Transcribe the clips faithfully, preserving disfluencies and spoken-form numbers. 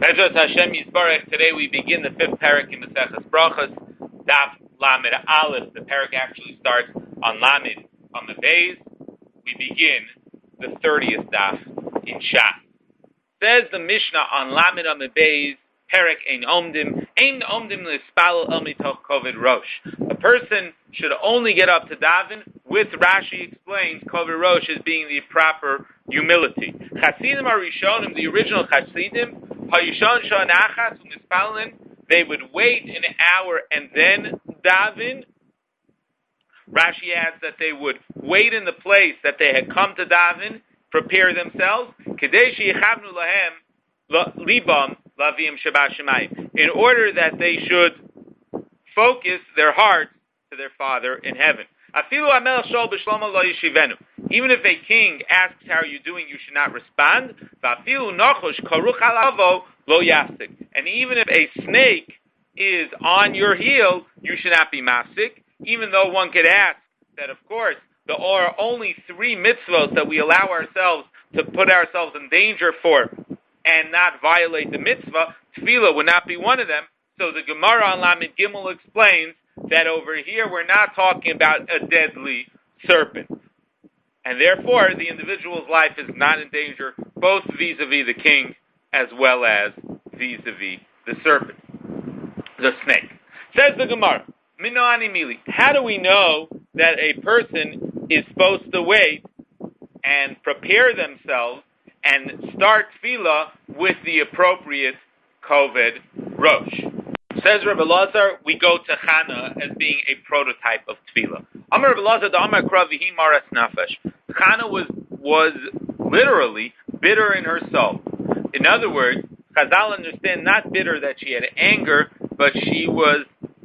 Bezrat Hashem Yisbarach. Today we begin the fifth parak in Maseches Brachos, Daf Lamed Aleph. The parak actually starts on Lamed on the Beis. We begin the thirtieth daf in Shas. Says the Mishnah on Lamed on the Beis, Parak Ein Omdim, Ein Omdim L'Spalel El Mitoch Koved Rosh. A person should only get up to daven with, Rashi explains, Koved Rosh as being the proper humility. Chasidim are Rishonim, the original Chasidim, Hayishon Shonachas U'Mispalin, they would wait an hour and then daven. Rashi adds that they would wait in the place that they had come to daven, prepare themselves, Kadeshi Yechavnu Lahem Libam Lavim Shabbat Shemayim, in order that they should focus their hearts to their Father in heaven. Afilu Amel Shol B'Shlomo Lo Yishivenu. Even if a king asks, how are you doing, you should not respond. V'afilu Nochush Karuch Alavo Lo Yasik. And even if a snake is on your heel, you should not be masik. Even though one could ask that, of course, there are only three mitzvot that we allow ourselves to put ourselves in danger for and not violate the mitzvah, tefillah would not be one of them. So the Gemara on Lamed Gimel explains that over here we're not talking about a deadly serpent. And therefore, the individual's life is not in danger, both vis-a-vis the king as well as vis-a-vis the serpent, the snake. Says the Gemara, Minoani Mili, how do we know that a person is supposed to wait and prepare themselves and start tefillah with the appropriate Koved Rosh? Says Rabbi Lazar, we go to Chana as being a prototype of tefillah. Amar Rabbi Lazar, the Amar Kravihi Maras Nafesh. Chana was was literally bitter in her soul. In other words, Chazal understand not bitter that she had anger, but she was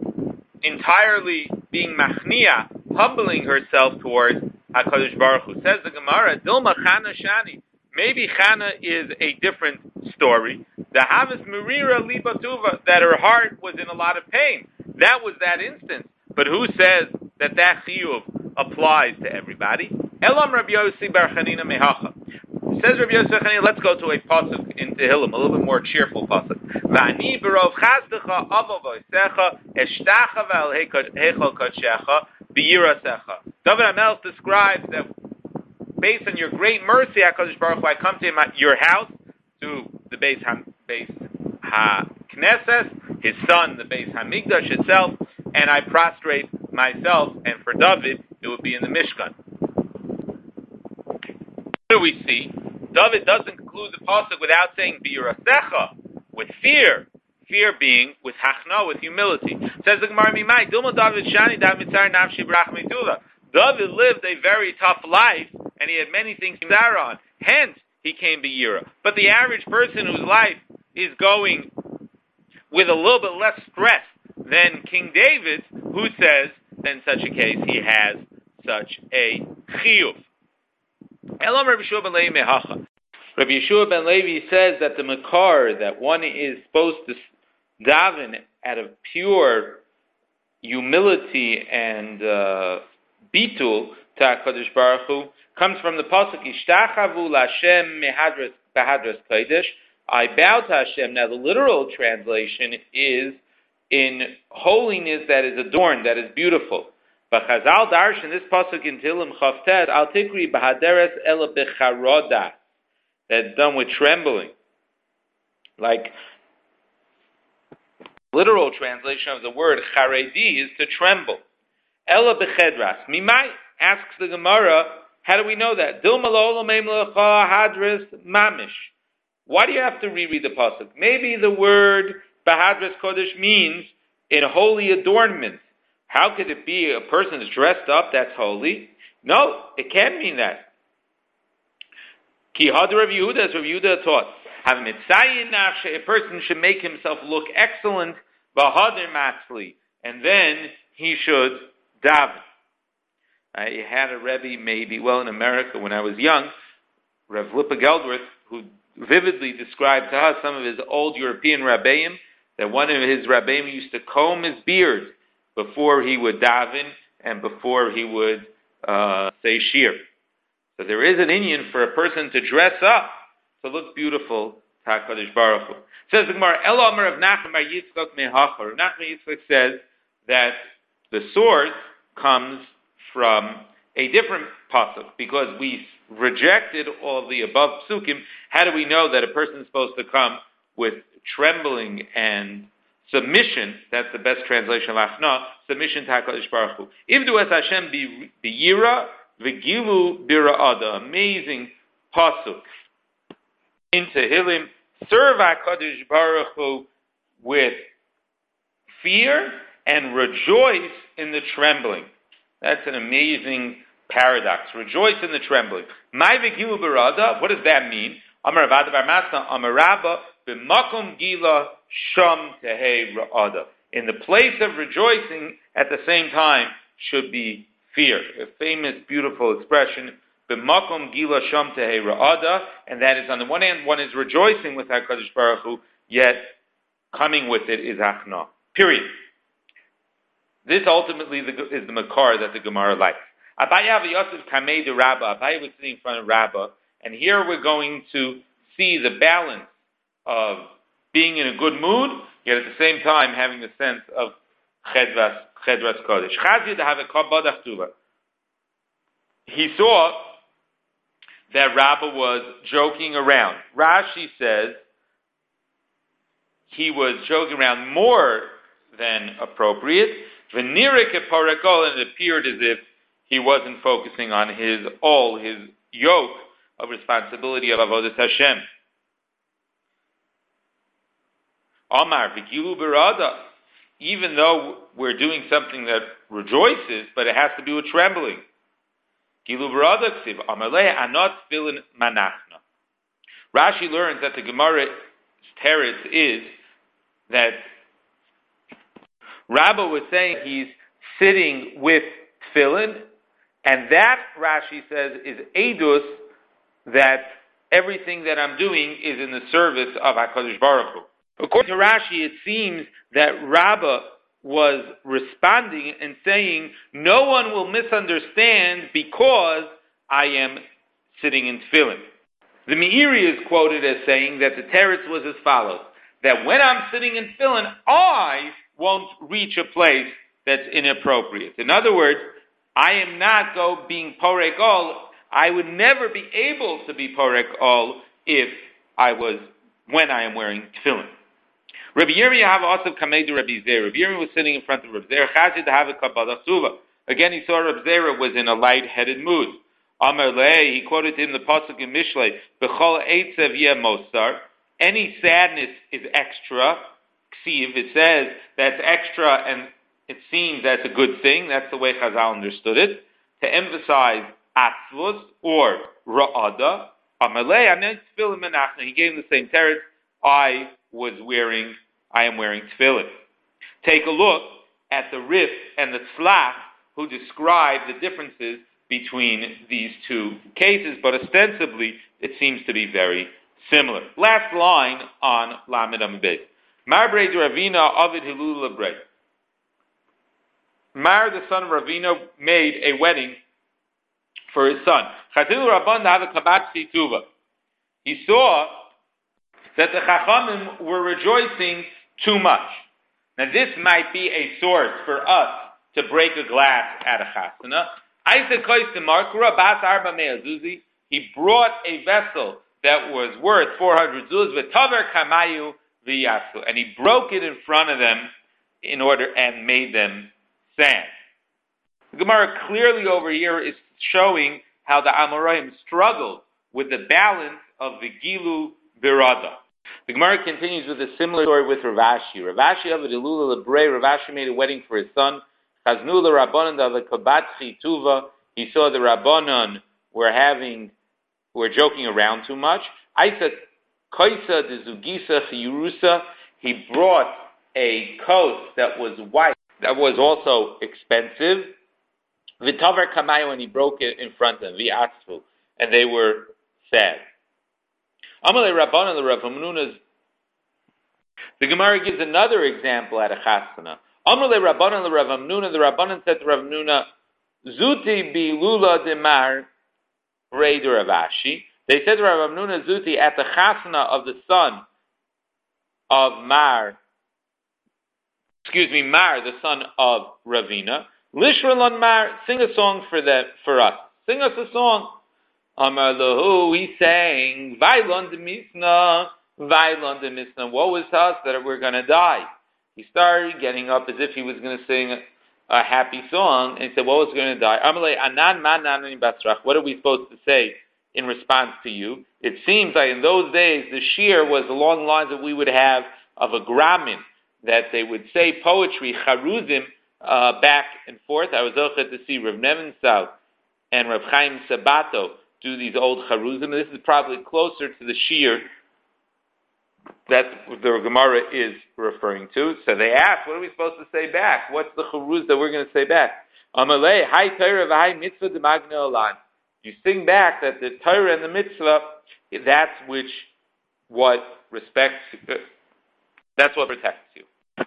entirely being machnia, humbling herself towards HaKadosh Baruch Hu. Says the Gemara, Dilma Chana Shani. Maybe Chana is a different story. The Havis Merira Libatuva, that her heart was in a lot of pain. That was that instance. But who says that that chiyuv applies to everybody? Elam Rabbi Yossi Bar Chanina Mehacha. Says Rabbi Yossi Bar Chanina, let's go to a pasuk in Tehillim, a little bit more cheerful pasuk. V'ani berov chazdecha avo voisecha eshtacha v'al heichal kodshecha b'yirasecha. David HaMelech describes that based on your great mercy, HaKadosh Baruch Hu, I come to him at your house, to the Beis Ha, Beis HaKnesses, his son, the Beis HaMikdash itself, and I prostrate myself, and for David, it would be in the Mishkan. What do we see? David doesn't conclude the pasuk without saying b'yirasecha, with fear. Fear being with hachna, with humility. Says the Gemara, Mimai, Dilma David Shani, David Tzar Nafshi Brach Mitula. David lived a very tough life, and he had many things to bear on. Hence, he came to Yira. But the average person whose life is going with a little bit less stress than King David, who says, in such a case, he has such a chiyuv. Elam Rabbi Yeshua ben Levi mehacha. Rabbi Yeshua ben Levi says that the makar, that one is supposed to daven out of pure humility and uh, bitul to HaKadosh Baruch Hu, comes from the pasuk Ishtachavu Lashem Mehadras Behadras Kodesh. I bow to Hashem. Now the literal translation is in holiness that is adorned, that is beautiful. But Chazal Darshan, this pasuk in Tehillim Chavtet, Al Tikri Bahaderes Ela Becharoda, that's done with trembling. Like literal translation of the word Charedi is to tremble. Ela Bechedras. Mimai asks the Gemara, how do we know that? Why do you have to reread the pasuk? Maybe the word Bahadras Kodesh means in holy adornment. How could it be a person is dressed up that's holy? No, it can't mean that. Ki Had Rav Yehuda, as Rav Yehuda taught, have mitzayin nafshe, a person should make himself look excellent, bahadir matzli, and then he should daven. I had a Rebbe maybe, well, in America when I was young, Rav Lipa Geldrith, who vividly described to us some of his old European Rabbeim, that one of his Rabbeim used to comb his beard before he would daven and before he would uh, say shir. So there is an inyan for a person to dress up, to look beautiful HaKadosh Baruch Hu. Says the Gemara, El Omer of Nachman Bar Yitzchak Mehachar. Nachman Yitzchak says that the source comes from a different pasuk, because we rejected all the above psukim. How do we know that a person is supposed to come with trembling and submission? That's the best translation of Achna, submission to HaKadosh Baruch Hu. Ivdu es Hashem biyira v'gilu bira'ada. Amazing pasuk in Tehillim. Serve HaKadosh Baruch Hu with fear and rejoice in the trembling. That's an amazing paradox. Rejoice in the trembling. My v'gilu bira'ada, what does that mean? Amar Avada bar Masna, Amar Rabba, b'makom gila sham tehei ra'ada. In the place of rejoicing, at the same time, should be fear. A famous, beautiful expression, b'makom gila sham tehei ra'ada, and that is, on the one hand, one is rejoicing with HaKadosh Baruch Hu, yet coming with it is achna. Period. This ultimately is the makar that the Gemara likes. Abaya v'Yosef kamei de Rabba. Abaya was sitting in front of Rabba, and here we're going to see the balance of being in a good mood, yet at the same time having the sense of chedras, chedras kodesh. He saw that Rabba was joking around. Rashi says he was joking around more than appropriate. V'nirik parakol, and it appeared as if he wasn't focusing on his all, his yoke of responsibility of Avodas Hashem. Amar v'gilu berada, even though we're doing something that rejoices, but it has to do with trembling. Gilu berada ksiv, amar leh anot tefillin manachna. Rashi learns that the Gemara's teretz is that Rabba was saying he's sitting with tefillin, and that, Rashi says, is edus, that everything that I'm doing is in the service of HaKadosh Baruch Hu. According to Rashi, it seems that Rabba was responding and saying, no one will misunderstand because I am sitting in tefillin. The Meiri is quoted as saying that the teretz was as follows, that when I'm sitting in tefillin, I won't reach a place that's inappropriate. In other words, I am not go being porek all. I would never be able to be porek all if I was, when I am wearing tefillin. Rabbi Yirmiyah have also kamei to Rabbi Zera. Rabbi Yirmiyah was sitting in front of Rabbi Zera. Chazid have a kabbalah suva. Again, he saw Rabbi Zera was in a light-headed mood. Amar lei, he quoted him the pasuk in Mishlei, b'chol eitzev yeh mosar. Any sadness is extra. Ksiv, it says that's extra, and it seems that's a good thing. That's the way Chazal understood it. To emphasize atzvus or ra'ada. Amalei, I'm tefillin menachna. He gave him the same teretz. I was wearing, I am wearing tefillin. Take a look at the Rif and the Tzlach, who describe the differences between these two cases, but ostensibly it seems to be very similar. Last line on Lamed Amud. Mar Brei de Ravina Avid Hilul Lebrei. Mar, the son of Ravina, made a wedding for his son. Chatilu Rabban have a kabat situva. He saw that the Chachamim were rejoicing too much. Now this might be a source for us to break a glass at a chasana. He brought a vessel that was worth four hundred zuz, v'taver kamayu v'yasu, and he broke it in front of them in order and made them stand. The Gemara clearly over here is showing how the Amoraim struggled with the balance of the Gilu Birada. The Gemara continues with a similar story with Rav Ashi. Rav Ashi of the Ilula Lebrei, Rav Ashi made a wedding for his son. Chaznu the Rabbanon of the Kabat Chituva. He saw the Rabbanon were having, were joking around too much. Aisa Kaisa de Zugisa Chiyurusa. He brought a coat that was white, that was also expensive. V'tavar Kamayu, and he broke it in front of them. V'atzvu, and they were sad. Amalei Rabbanan, the Rav Hamnuna's. The Gemara gives another example at a chasana. Amalei Rabbanan, the Rav Hamnuna, the Rabbanan said to Rav Hamnuna, Zuti bi lula demar brei de Rav Ashi. They said to Rav Amnuna Zuti at the chasna of the son of Mar, excuse me, Mar, the son of Ravina, Lishralon Mar, sing a song for that for us. Sing us a song. Amar lahu, he sang, Vailon de Misna, Vailon de Misna. Woe is to us that we're going to die. He started getting up as if he was going to sing a happy song, and he said, "Woe is going to die." Amalei anan manan basrach. What are we supposed to say in response to you? It seems like in those days the shir was along the lines that we would have of a gramin, that they would say poetry, charuzim, uh, back and forth. I was ochet to see Rav Nevensau and Rav Chaim Sabato do these old charuzim. This is probably closer to the shir that the Gemara is referring to. So they asked, what are we supposed to say back? What's the charuz that we're going to say back? Amalei, hai Torah v'hai mitzvah de magna olam. You sing back that the Torah and the mitzvah, that's which what respects, that's what protects you.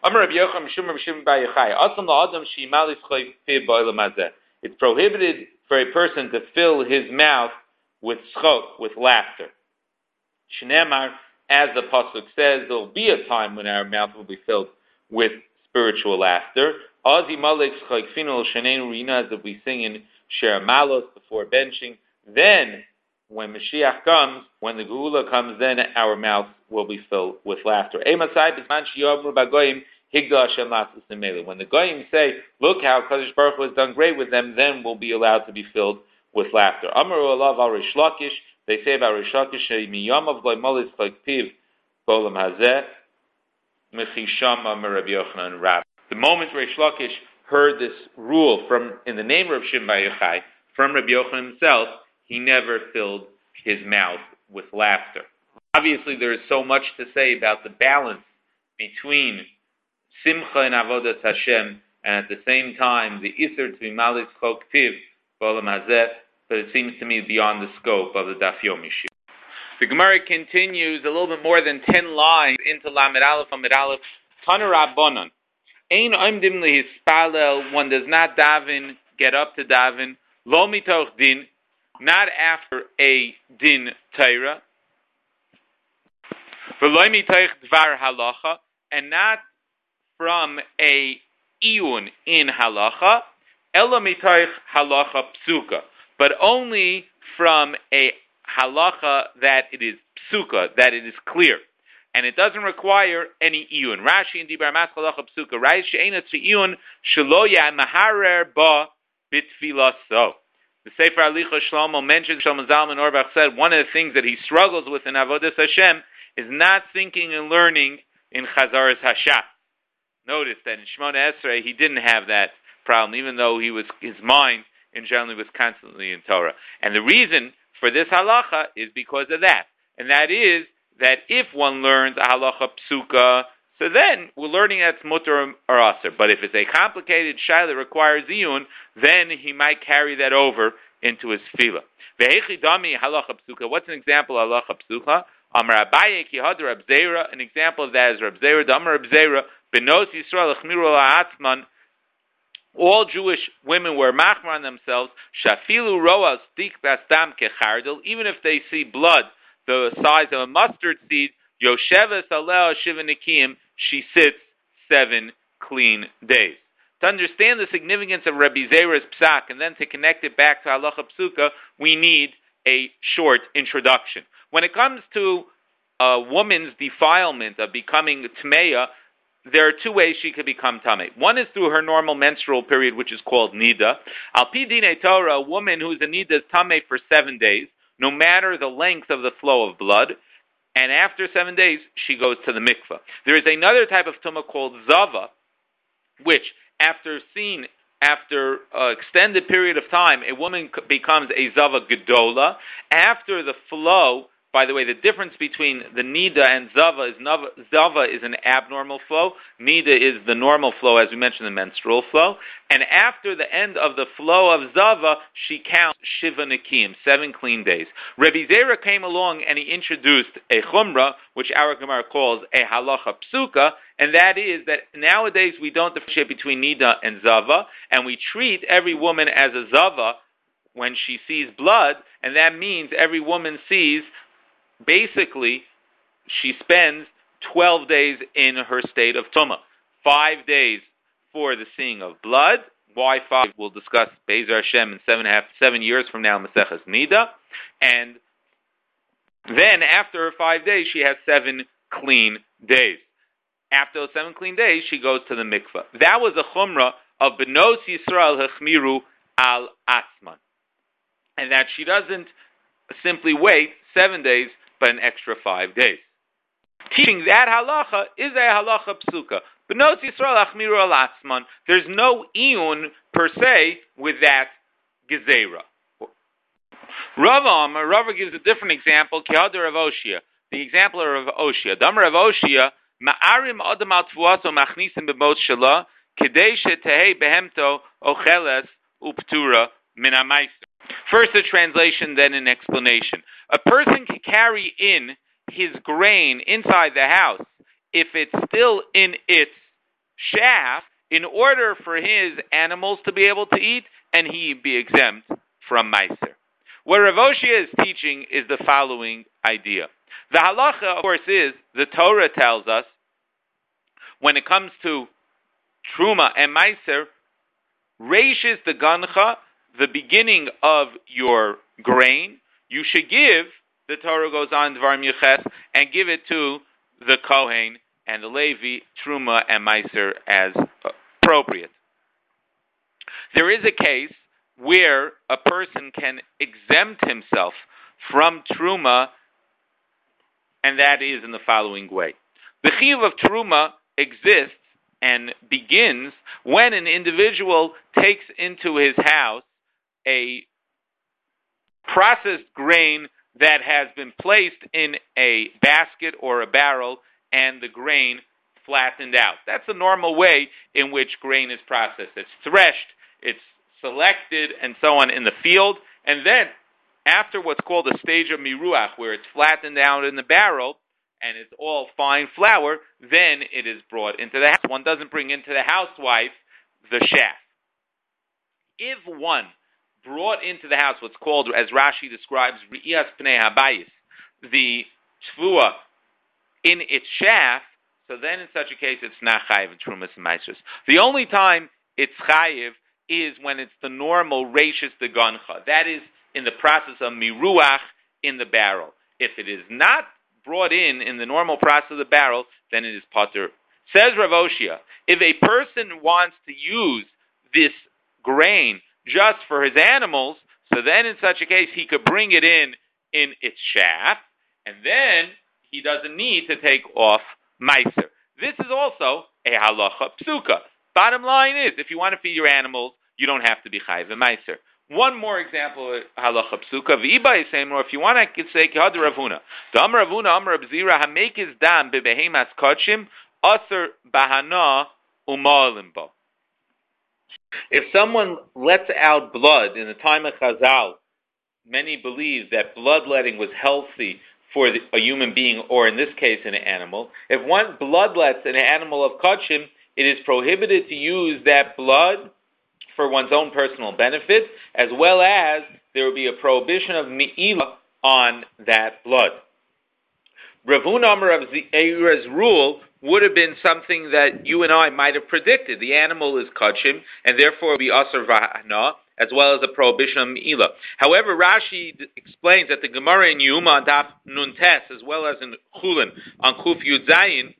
It's prohibited for a person to fill his mouth with schok, with laughter. Shneimar, as the pasuk says, there will be a time when our mouth will be filled with spiritual laughter. Azi malek schok finul shenenu rina, as we sing in Shir Malos before benching. Then, when Mashiach comes, when the Geula comes, then our mouth will be filled with laughter. When the Goyim say, look how Kadosh Baruch Hu has done great with them, then we'll be allowed to be filled with laughter. Amaru alav al Rish Lakish, they say about Rish Lakish, miyamav goy molis chayk piv bolam hazeh mechishama merav Yochanan Rab. The moment Rish Lakish heard this rule from in the name of Shimon Bar Yochai from Rabbi Yochanan himself, he never filled his mouth with laughter. Obviously, there is so much to say about the balance between Simcha and Avodas Hashem, and at the same time, the Isser to be Malis Chok Tiv, B'olam Hazeh, but it seems to me beyond the scope of the Daf Yomi Shir. The Gemara continues a little bit more than ten lines into Lamed Aleph, Lamed Aleph, Tana Rabbanon. Ein oimdim lehispalel, one does not daven, get up to daven, lo mitoch din, not after a din Torah, v'lo mitoch dvar halacha, and not from a iyun in halacha, ela mitoch halacha psuka, but only from a halacha that it is psuka, that it is clear. And it doesn't require any iyun. Rashi and Dibar Mas Halacha Psuka. Rashi she'ena tziyun shelo ya'maharer ba bitfilaso. The Sefer Alicha Shlomo mentions, Shlomo Zalman Auerbach said, one of the things that he struggles with in Avodas Hashem is not thinking and learning in Chazaras Hashat. Notice that in Shemona Esrei he didn't have that problem, even though he was his mind in general was constantly in Torah. And the reason for this halacha is because of that, and that is that if one learns a halacha psuka, so then we're learning that's mutter or aser. But if it's a complicated shayla that requires iyun, then he might carry that over into his tefillah. Vehechi dami halacha psuka. What's an example of halacha psuka? Amar Abaye ki had Rab Zera. An example of that is Rab Zera. Damar Rab Zera benos Yisrael achmiru la'atzman. All Jewish women were machmar on themselves. Shafilu roas dik bastam kechardel. Even if they see blood the size of a mustard seed, Yosheves aleh shiva nikim, she sits seven clean days. To understand the significance of Rabbi Zera's psak, and then to connect it back to halacha psuka, we need a short introduction. When it comes to a woman's defilement of becoming tmeya, there are two ways she could become tamei. One is through her normal menstrual period, which is called nida. Al pi dinei Torah, a woman who's a nida is tamei for seven days, no matter the length of the flow of blood, and after seven days, she goes to the mikveh. There is another type of tumah called zava, which, after seen, after an extended period of time, a woman becomes a zava gedola. After the flow, by the way, the difference between the nida and zava is nava, zava is an abnormal flow. Nida is the normal flow, as we mentioned, the menstrual flow. And after the end of the flow of zava, she counts shiva nikim, seven clean days. Rabbi Zera came along and he introduced a chumrah, which our Gemara calls a halacha psuka, and that is that nowadays we don't differentiate between nida and zava, and we treat every woman as a zava when she sees blood, and that means every woman sees, basically, she spends twelve days in her state of tumah. Five days for the seeing of blood. Why five? We'll discuss Be'ezer Hashem in seven and a half, seven years from now, Maseches Nida. And then after her five days, she has seven clean days. After those seven clean days, she goes to the mikveh. That was a chumrah of Benos Yisrael Hechmiru al Asman. And that she doesn't simply wait seven days, but an extra five days. Teaching that halacha is a halacha psuka. Benos Yisrael Hechmiru al Asman. There's no iyun per se with that gezerah. Rava Rava gives a different example. Kihada Rav Oshia. The example of Rav Oshia. Damar Rav Oshia. Ma'arim adam al tfuaso machnisim b'mot shala kedei shetehei behemto ocheles uptura min ha'maiser. First a translation, then an explanation. A person can carry in his grain inside the house if it's still in its shaft in order for his animals to be able to eat and he be exempt from meiser. What Rav Oshia is teaching is the following idea. The halacha, of course, is, the Torah tells us, when it comes to truma and meiser, reishis the gancha, the beginning of your grain, you should give, the Torah goes on, Dvarim Yeches, and give it to the Kohen and the Levi, truma and meiser as appropriate. There is a case where a person can exempt himself from truma, and that is in the following way. The chiyuv of truma exists and begins when an individual takes into his house a processed grain that has been placed in a basket or a barrel and the grain flattened out. That's the normal way in which grain is processed. It's threshed, it's selected, and so on in the field, and then after what's called a stage of miruach, where it's flattened out in the barrel and it's all fine flour, then it is brought into the house. One doesn't bring into the housewife the shaft. If one brought into the house what's called, as Rashi describes, Re'iyas Pnei Habayis, the tfua in its shaft, so then in such a case it's not chayiv in trumas and meisers. The only time it's chayiv is when it's the normal reishis de gancha. That is in the process of miruach in the barrel. If it is not brought in in the normal process of the barrel, then it is pater. Says Rav Oshia, if a person wants to use this grain just for his animals, so then in such a case he could bring it in in its shaft, and then he doesn't need to take off meiser. This is also a halacha psuka. Bottom line is, if you want to feed your animals, you don't have to be chayiv and meiser. One more example of halacha psuka. V'iba yisemro. If you want, I could say kihad Rav Huna. The Amar Rav Huna, Amar Rav Zira, hamekis dam bebehemas kachim aser bahana umalim bo. If someone lets out blood in the time of Chazal, many believe that bloodletting was healthy for the, a human being, or in this case, an animal. If one bloodlets an animal of kachim, it is prohibited to use that blood for one's own personal benefit, as well as there will be a prohibition of me'ila on that blood. Rav Huna Amar Rav Zira's rule would have been something that you and I might have predicted. The animal is kachim, and therefore it would be asar v'hana, as well as a prohibition of me'ila. However, Rashi d- explains that the Gemara in Yuma on Daf Nun Tes, as well as in Chulin on Kuf Yud Zayin,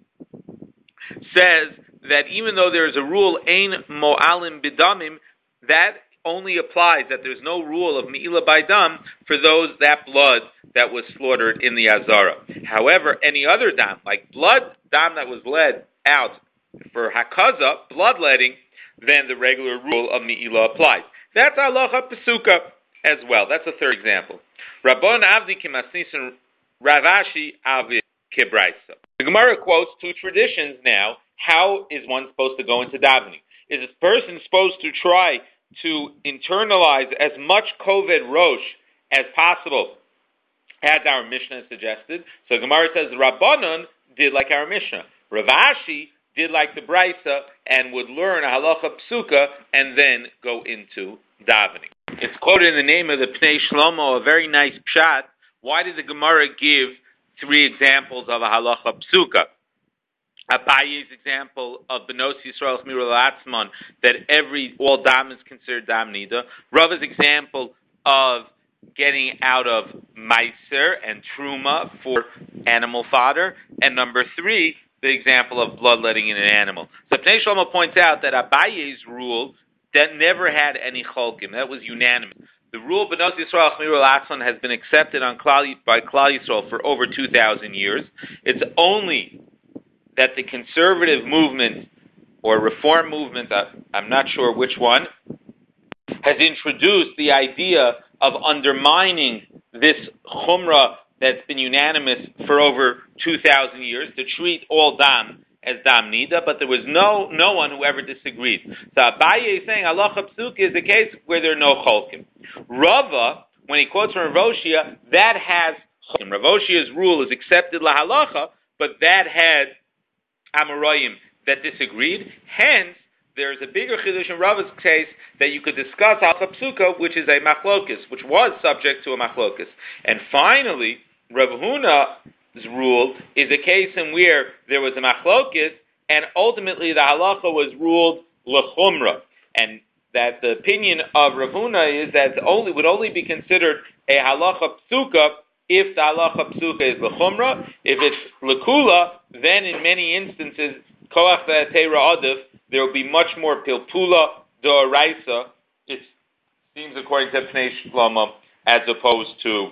says that even though there is a rule ein mo'alim bidamim, that only applies, that there's no rule of me'ila by dam for those, that blood that was slaughtered in the Azara. However, any other dam, like blood dam that was led out for hakaza, bloodletting, then the regular rule of me'ila applies. That's halacha pesuka as well. That's a third example. Rabbon avdi kimasnisin Ravashi avi kibraisa. The Gemara quotes two traditions now. How is one supposed to go into davening? Is a person supposed to try to internalize as much koved rosh as possible, as our Mishnah suggested? So Gemara says Rabbanon did like our Mishnah. Ravashi did like the Brisa and would learn a halacha psuka and then go into davening. It's quoted in the name of the Pnei Shlomo, a very nice pshat. Why did the Gemara give three examples of a halacha psuka? Abaye's example of Benos Yisrael Chmiru Latzman, that every all dam is considered dam nida. Rava's example of getting out of meiser and truma for animal fodder, and number three, the example of bloodletting in an animal. So Pnei Shlomo points out that Abaye's rule that never had any cholkim. That was unanimous. The rule of Benos Yisrael Chmiru Latzman has been accepted on Klal, by Klal Yisrael for over two thousand years. It's only that the conservative movement or reform movement, I'm not sure which one, has introduced the idea of undermining this chumrah that's been unanimous for over two thousand years, to treat all dam as dam nida, but there was no no one who ever disagreed. So Abaye is saying halacha psuka is the case where there are no cholkim. Rava, when he quotes from Rav Oshia, that has cholkim. Rav Oshia's rule is accepted la halacha, but that had Amoraim that disagreed. Hence, there's a bigger chiddush in Rava's case that you could discuss halacha psuka, which is a machlokus, which was subject to a machlokus. And finally, Rav Huna's rule is a case in where there was a machlokus, and ultimately the halacha was ruled lechumra, and that the opinion of Rav Huna is that only would only be considered a halacha psuka if the halacha psuka is lechumra. If it's lekula, then in many instances, koach teira adif, there will be much more pilpula doraisa, it seems according to Pnei Shlomo, as opposed to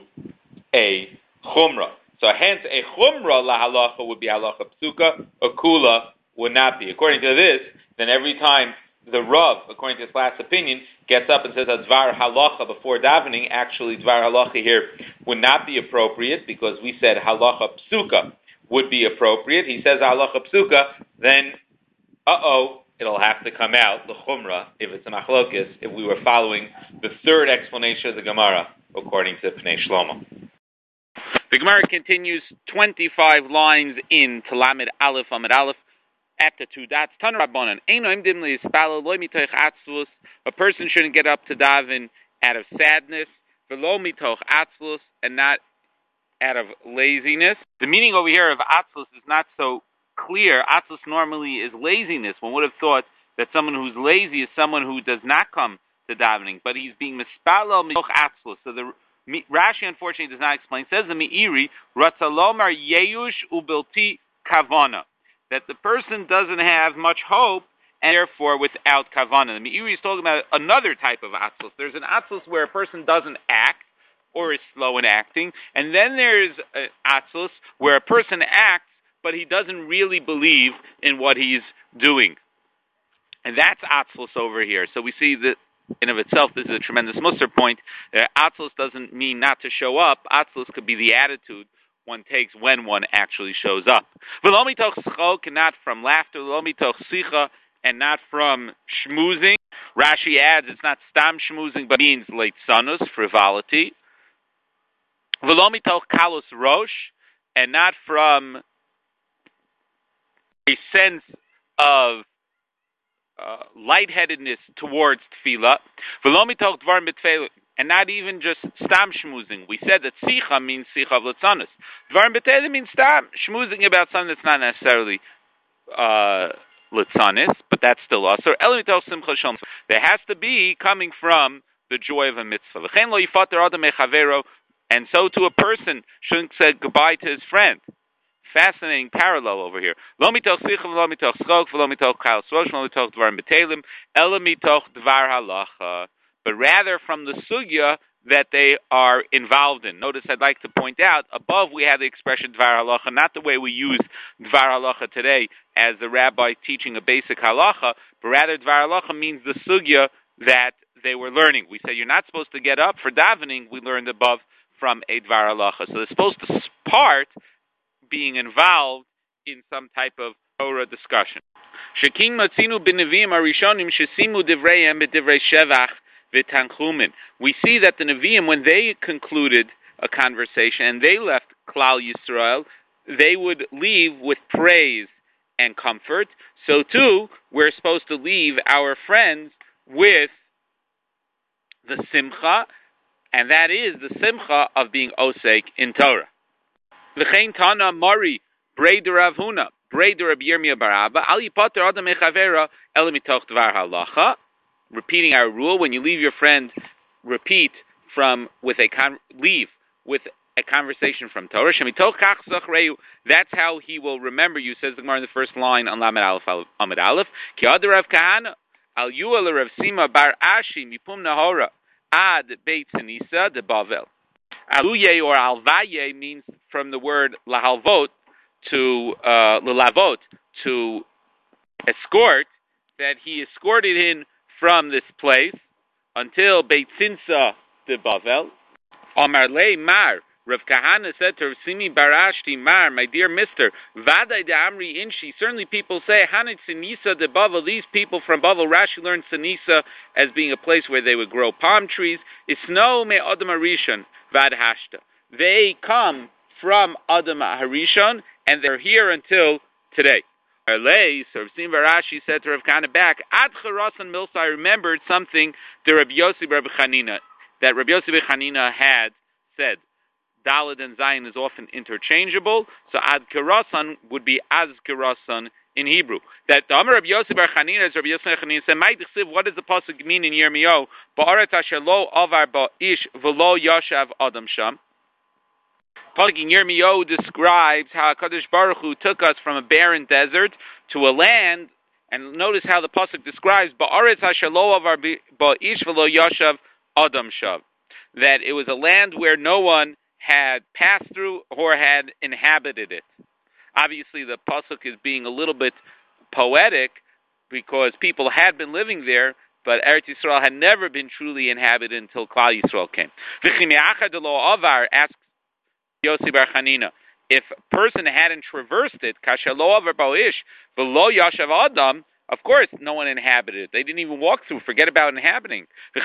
a chumra. So hence, a chumra la halacha would be halacha psuka, a kula would not be. According to this, then every time the Rav, according to his last opinion, gets up and says a dvar halacha before davening, actually dvar halacha here would not be appropriate, because we said halacha psuka would be appropriate. He says halacha psuka, then, uh-oh, it'll have to come out, the chumra, if it's a machlokes, if we were following the third explanation of the Gemara, according to Pnei Shlomo. The Gemara continues twenty-five lines in Lamed Aleph Amid Aleph at the two dots. Taner Rabbanan, Eino imdim le'ispalo lo mitoch atzlus. A person shouldn't get up to daven out of sadness, v'lo mitoch atzlus, and not out of laziness. The meaning over here of atzlus is not so clear. Atzlus normally is laziness. One would have thought that someone who's lazy is someone who does not come to davening, but he's being mispalo mitoch atzlus. So the Rashi, unfortunately, does not explain. It says the Meiri, Ratzalomar Yeush Ubilti Kavana, that the person doesn't have much hope, and therefore without Kavana. The Meiri is talking about another type of atzlus. There's an atzlus where a person doesn't act, or is slow in acting, and then there's an atzlus where a person acts, but he doesn't really believe in what he's doing. And that's atzlus over here. So we see that in of itself, this is a tremendous muster point. Uh, atzlus doesn't mean not to show up. Atzlus could be the attitude one takes when one actually shows up. V'lo mitoch schok, not from laughter. V'lo mitoch sicha, and not from schmoozing. Rashi adds, it's not stam schmoozing, but means leitzanus, frivolity. V'lo mitoch kalus rosh, and not from a sense of Uh, lightheadedness towards tefillah, and not even just stam shmuzing. We said that sicha means sicha of letzanis. Dvarim b'teilim means stam shmuzing about something that's not necessarily uh, letzanis, but that's still also. There has to be coming from the joy of a mitzvah. And so to a person shouldn't say goodbye to his friend. Fascinating parallel over here. Lo mitoch sicha, lo mitoch schok, lo mitoch kal swosh, lo mitoch dvarim betelim, ela mitoch dvar halacha. But rather from the sugya that they are involved in. Notice I'd like to point out, above we have the expression dvar halacha, not the way we use dvar halacha today as the rabbi teaching a basic halacha, but rather dvar halacha means the sugya that they were learning. We say you're not supposed to get up for davening, we learned above from a dvar halacha. So they're supposed to part being involved in some type of Torah discussion. Shekin matzinu b'nevim arishonim shesimu divreihem b'divrei shevach v'tanchumin. We see that the Nevi'im, when they concluded a conversation and they left Klal Yisrael, they would leave with praise and comfort. So too, we're supposed to leave our friends with the simcha, and that is the simcha of being osek in Torah. V'chein tana mari breder Rav Huna breder Rabbi Yirmiyah bar Abba al yipater adam mechavera ela mitoch dvar halacha. Repeating our rule: when you leave your friend, repeat from with a con- leave with a conversation from Torah. Shemitoch kach zachreu. That's how he will remember you. Says the Gemara in the first line on Lamed Aleph Amud Aleph. Ki ad Rav Kahana al yuel Rav Sima bar Ashi mipum nahora ad beit Tzanisa de Bavel. Aluye or alvaye means from the word lahalvot to uh, lalavot to escort. That he escorted him from this place until Beit Tzanisa de Bavel. Amar le Mar. Rav Kahana said to Rav Simi Barashti Mar, my dear mister, Vaday de Amri Inshi. Certainly people say Hanit Tzanisa de Bavel. These people from Bavel, Rashi learned Tzanisa as being a place where they would grow palm trees. Isno me Adam Harishon Vad Hashta. They come from Adam Harishon and they're here until today. Arlei, so Rav Simi Barashi said to Rav Kahana back, Ad Charasan Milsa, I remembered something that Rabbi Yossi Rabbi Chanina, that Rabbi Yossi Rabbi Chanina had said. Daled and Zayin is often interchangeable, so Ad Karasan would be Az Karasan in Hebrew. That the Amar Rabbi Yossi Bar Chanina, as Rabbi Yossi Bar Chanina said, Ma'id Chsiv, what does the pasuk mean in Yirmiyahu? Ba'aret asher lo avar ba'ish v'lo yashav adam sham. Pasuk in Yirmiyahu describes how HaKadosh Baruch Hu took us from a barren desert to a land, and notice how the pasuk describes Ba'aretz asher lo avar ba'ish v'lo yashav adam shav. That it was a land where no one had passed through or had inhabited it. Obviously, the pasuk is being a little bit poetic because people had been living there, but Eretz Yisrael had never been truly inhabited until Klal Yisrael came. Asks Yossi Bar Chanina, if a person hadn't traversed it, Kashalo avar ba'ish v'lo yashav adam, of course, no one inhabited it. They didn't even walk through. Forget about inhabiting.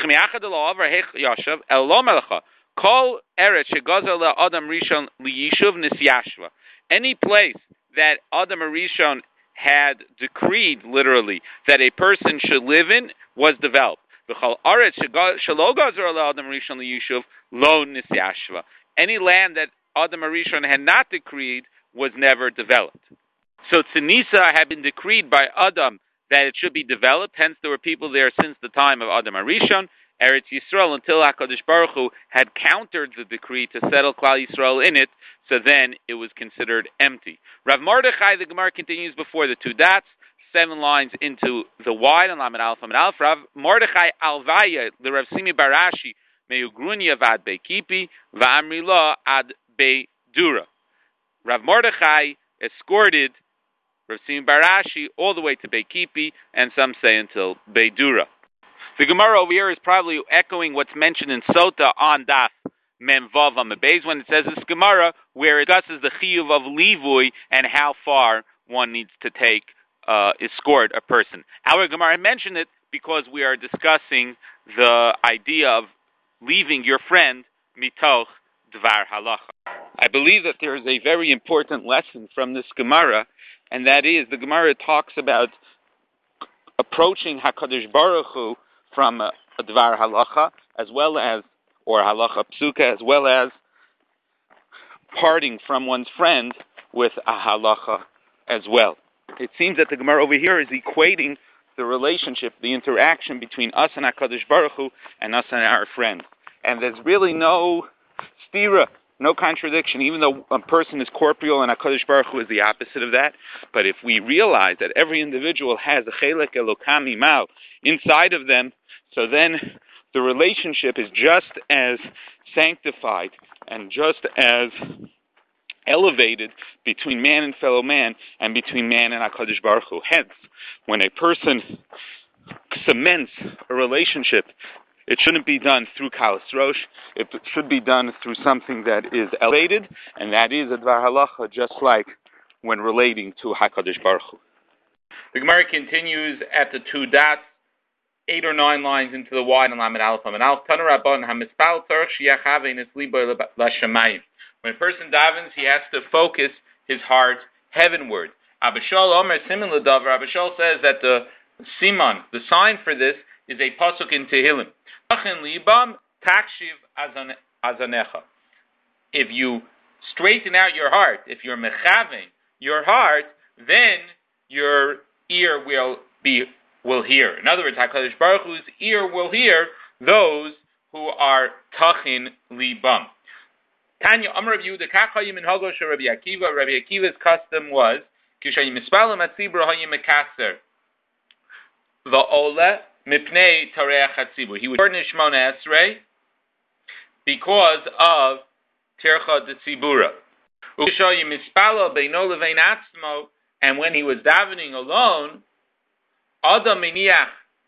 Kol eretz shegazel Adam Rishon liyishuv nisyashva. Any place that Adam Rishon had decreed, literally, that a person should live in, was developed. V'chol eretz shelo gazel Adam Rishon liyishuv lo nisyashva. Any land that Adam Rishon had not decreed was never developed. So Tzanisa had been decreed by Adam that it should be developed. Hence, there were people there since the time of Adam Rishon. Eretz Yisrael, until HaKadosh Baruch Hu had countered the decree to settle Klal Yisrael in it, so then it was considered empty. Rav Mordechai, the Gemara continues before the two dots, seven lines into the wide, and Lamed Aleph Lamed Aleph. Rav Mordechai Alvaya, the Rav Simi Barashi, Meyugrunya vad Beikipi, Va'amri lo ad Beidura. Rav Mordechai escorted Rav Simi Barashi all the way to Beikipi, and some say until Beidura. The Gemara over here is probably echoing what's mentioned in Sota on Daf Mem Vav on the base when it says this Gemara where it discusses the chiyuv of livui and how far one needs to take uh, escort a person. Our Gemara mentioned it because we are discussing the idea of leaving your friend mitoch dvar halacha. I believe that there is a very important lesson from this Gemara, and that is the Gemara talks about approaching HaKadosh Baruch Hu from a, a dvar halacha, as well as, or halacha psuka, as well as parting from one's friend with a halacha as well. It seems that the Gemara over here is equating the relationship, the interaction between us and HaKadosh Baruch Hu and us and our friend. And there's really no stira, no contradiction, even though a person is corporeal and HaKadosh Baruch Hu is the opposite of that. But if we realize that every individual has a chelek elokam imau inside of them, so then the relationship is just as sanctified and just as elevated between man and fellow man and between man and HaKadosh Baruch Hu. Hence, when a person cements a relationship, it shouldn't be done through kalas rosh. It should be done through something that is elevated, and that is a dvar halacha, just like when relating to HaKadosh Baruch Hu. The Gemara continues at the two dots, eight or nine lines into the wide and Lamed Aleph Lamed Aleph. Tanu Rabban hamispal tzarich sheyachave in his libo l'shamayim. When a person davens, he has to focus his heart heavenward. Abishol Omer Siman L'Davar. Abishol says that the siman, the sign for this, is a pasuk in Tehillim. Tachin libam takshiv azanecha. If you straighten out your heart, if you're mechavein your heart, then your ear will be will hear. In other words, HaKadosh Baruch Hu's ear will hear those who are tachin libam. Tanya Amar Rabbi Yehuda Kachayim in Hagosh Rabbi Akiva. Rabbi Akiva's custom was Kishayim Mispalim Atzibur Hayim Mekaser Va'ole Mipnei Tareach Hatzibur. He would turn his Shmona Esrei because of Tercha de Tzibura. Kishayim Mispalo Beino Levein Atzmo, and when he was davening alone, Adam Miniach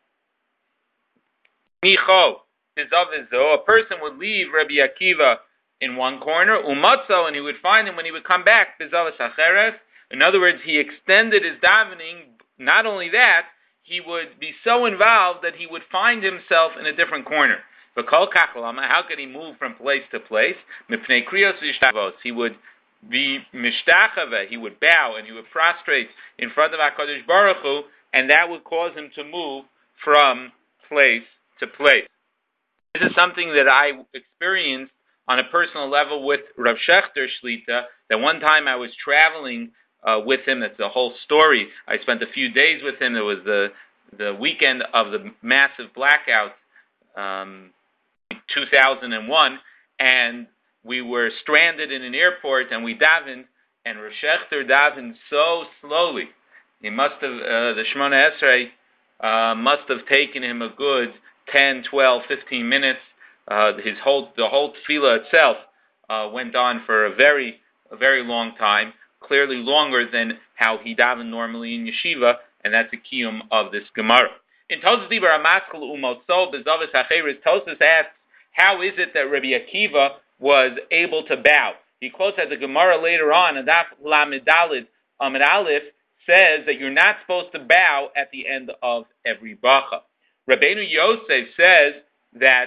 Micho Izavizo, a person would leave Rabbi Akiva in one corner, umatzo, and he would find him when he would come back, bizavas acheres. In other words, he extended his davening. Not only that, he would be so involved that he would find himself in a different corner. V'kol kachalama, how could he move from place to place? Mipnei kriyos v'ishtavos, he would be mishtachave, he would bow and he would prostrate in front of HaKadosh Baruch Hu, and that would cause him to move from place to place. This is something that I experienced on a personal level with Rav Shechter Shlita, that one time I was traveling uh, with him. That's the whole story. I spent a few days with him. It was the the weekend of the massive blackout, um, two thousand one, and we were stranded in an airport, and we davened, and Rav Shechter davened so slowly. He must have, uh, the Shemona Esrei uh, must have taken him a good ten, twelve, fifteen minutes. Uh, his whole, the whole tefillah itself uh, went on for a very, a very long time, clearly longer than how he davened normally in yeshiva, and that's the kiyum of this Gemara. In Tosas Dibar Amaskal Umotso Bezavis Hacheres, Tosas asks, how is it that Rabbi Akiva was able to bow? He quotes at the Gemara later on, Adaf Lamidalid Amid Aleph says that you're not supposed to bow at the end of every bracha. Rabbeinu Yosef says that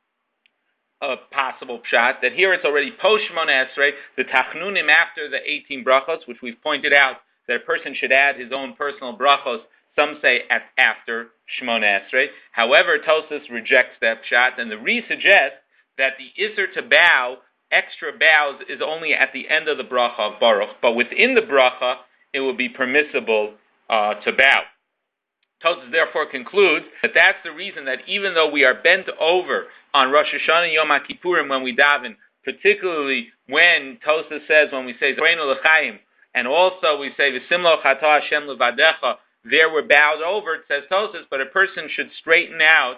a possible pshat, that here it's already post Shmona Esrei, the tachnunim after the eighteen brachos, which we've pointed out that a person should add his own personal brachos, some say at after Shmona Esrei. However, Tosas rejects that pshat, and the Re suggests that the Isser to bow, extra bows, is only at the end of the bracha of Baruch, but within the bracha, it will be permissible uh, to bow. Tosas therefore concludes that that's the reason that even though we are bent over on Rosh Hashanah and Yom HaKippurim when we daven, particularly when Tosas says, when we say Zreinu L'chaim, and also we say V'simlo Chata Hashem Levadecha, there we're bowed over, it says Tosas, but a person should straighten out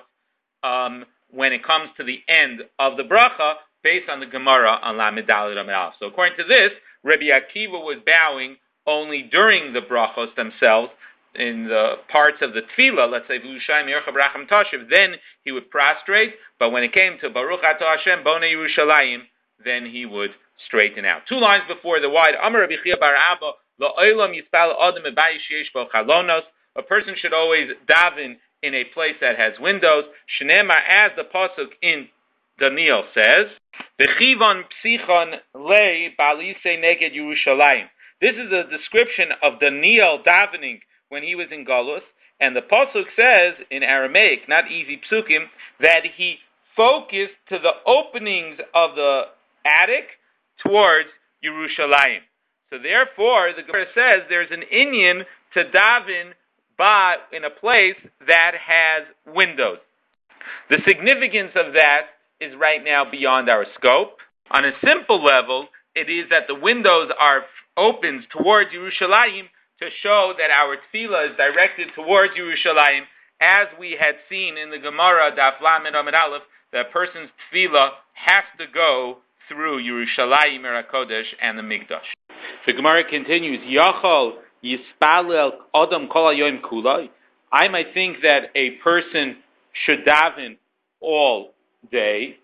um, when it comes to the end of the bracha, based on the Gemara on Lamed Daled Amid Aleph. So according to this, Rabbi Akiva was bowing only during the brachos themselves, in the parts of the tefillah, let's say V'Yushalayim Yercha B'Racham Tashiv, then he would prostrate, but when it came to Baruch Atah Hashem Bonei Yerushalayim, then he would straighten out. Two lines before the wide, Amar Rabbi Chia Bar Abba, Lo'olam Yispal Adam Ebayis Yesh Bo Chalonos, a person should always daven in a place that has windows. Shneimar, as the pasuk in Daniel says, V'chivon psichon lei ba'alisei neged Yerushalayim. This is a description of Daniel davening when he was in Galus, and the pasuk says in Aramaic, not easy psukim, that he focused to the openings of the attic towards Yerushalayim. So therefore, the Gemara says there's an inyan to daven ba in a place that has windows. The significance of that is right now beyond our scope. On a simple level, it is that the windows are opens towards Yerushalayim to show that our tefillah is directed towards Yerushalayim, as we had seen in the Gemara, Daf Lamed Amid Aleph, that a person's tefillah has to go through Yerushalayim Kodesh and the Mikdash. The Gemara continues, Yachol Yispalel Adam Kol Hayoim Kulai. I might think that a person should daven all day.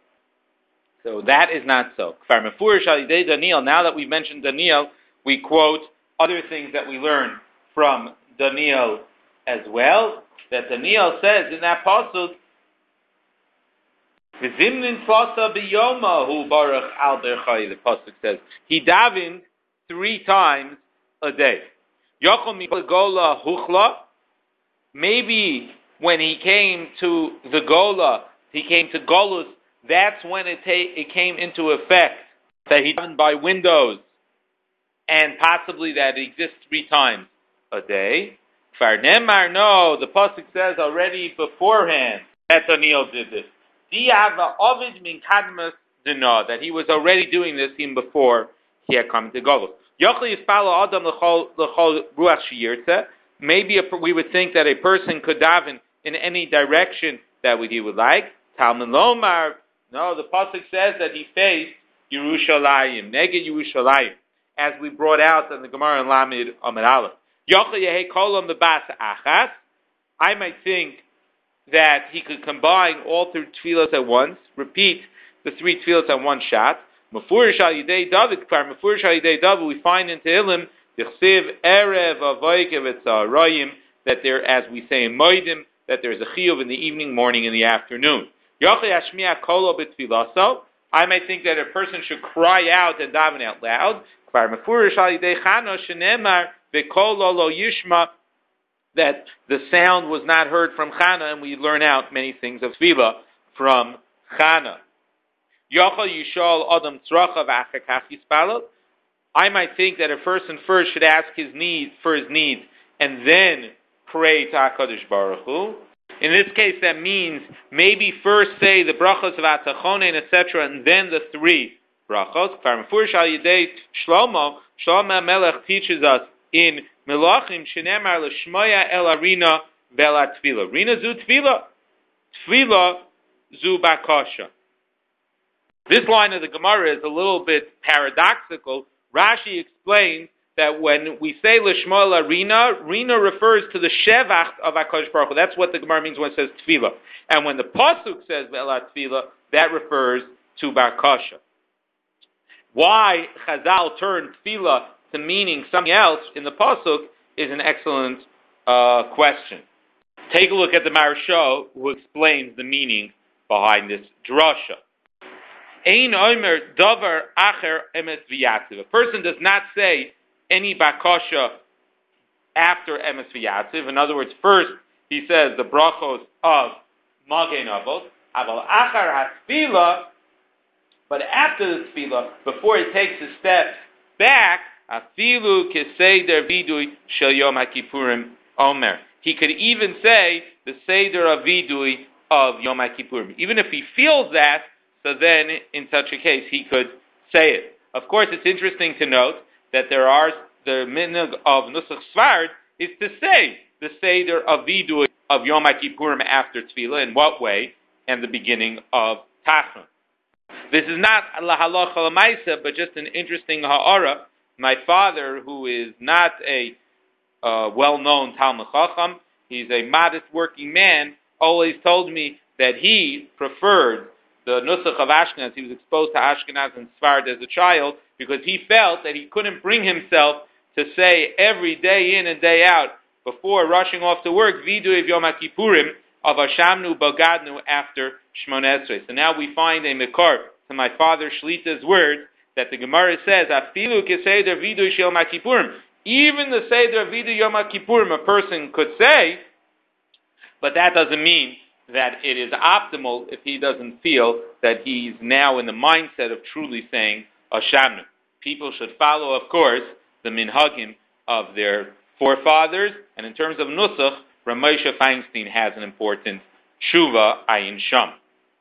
So that is not so. Now that we've mentioned Daniel, we quote other things that we learn from Daniel as well, that Daniel says in that pasuk, V'zimnin tlasa b'yoma hu baruch al derchai, the pasuk says, he davened three times a day. Yochel migola huchla, maybe when he came to the Gola, he came to Golus, that's when it, ta- it came into effect that he davened by windows, and possibly that it exists three times a day. Kfar Nemar, no, the pasuk says already beforehand that Daniel did this. Diava Ovid min kadmas dina, that he was already doing this even before he had come to Golus. Yochli yispalo adam l'chol l'chol ruach sheyirtze. Maybe a, we would think that a person could daven in any direction that he would like. Talmud Lomar, no, the pasuk says that he faced Yerushalayim, Neged Yerushalayim, as we brought out in the Gemara in Lamed Amud Aleph. Yochli yehi kolam bebas achas. I might think that he could combine all three tefillos at once, repeat the three tefillos at one shot. Mefurish al yidei David, Mefurish al yidei David, we find in Tehillim, Dichsiv erev avoike v'tzarayim, that there, as we say in Moedim, that there is a chiyuv in the evening, morning, and the afternoon. Yochli hashmiya kolo b'tfilaso. I might think that a person should cry out and daven out loud. Mefurish al yidei Chana shenemar v'kolo lo yishma, that the sound was not heard from Chana, and we learn out many things of tefillah from Chana. Yochel yishol adam tzrachav achakach yispalel. I might think that a person first should ask his need for his needs and then pray to HaKadosh Baruch Hu. In this case, that means maybe first say the brachos of Atzachonen, et cetera, and then the three brachos. Kfar mefurish al yidei Shlomo, Shlomo Melech teaches us in Melachim shenemar l'shmoya el arina vela tefila. Rina zu tefila, tefila zu bakasha. This line of the Gemara is a little bit paradoxical. Rashi explains that when we say l'shmoya el arina, rina refers to the shevach of HaKadosh Baruch Hu. That's what the Gemara means when it says tefila. And when the pasuk says vela tefila, that refers to bakasha. Why Chazal turned tefila to meaning something else in the pasuk is an excellent uh, question. Take a look at the Maharsha, who explains the meaning behind this drasha. Ein omer davar acher emes v'yatziv. A person does not say any bakasha after emes v'yatziv. In other words, first he says the brachos of Magen Avos, aval achar hasfila, but after the tefillah, before he takes a step back, afilu keseder vidui shel Yom HaKippurim omer. He could even say the seder of vidui of Yom HaKippurim. Even if he feels that, so then in such a case he could say it. Of course, it's interesting to note that there are the minhag of Nusach Svard is to say the seder of vidui of Yom HaKippurim after tefillah. In what way? And the beginning of Tachnun. This is not la halacha l'maisa, but just an interesting ha'ara. My father, who is not a uh, well-known Talmud Chacham, he's a modest working man, always told me that he preferred the Nusach of Ashkenaz. He was exposed to Ashkenaz and Sfard as a child because he felt that he couldn't bring himself to say every day in and day out before rushing off to work, Vidu of Yom HaKippurim of Hashamnu Bagadnu after Shmoneh Esrei. So now we find a Mekar to my father Shlita's words that the Gemara says, Afilu keseder vidu Yom HaKippurim. Even the seder vidu Yom HaKippurim a person could say, but that doesn't mean that it is optimal if he doesn't feel that he's now in the mindset of truly saying Hashamnu. People should follow, of course, the minhagim of their forefathers, and in terms of Nusach, Ramosha Feinstein has an important tshuva ayin sham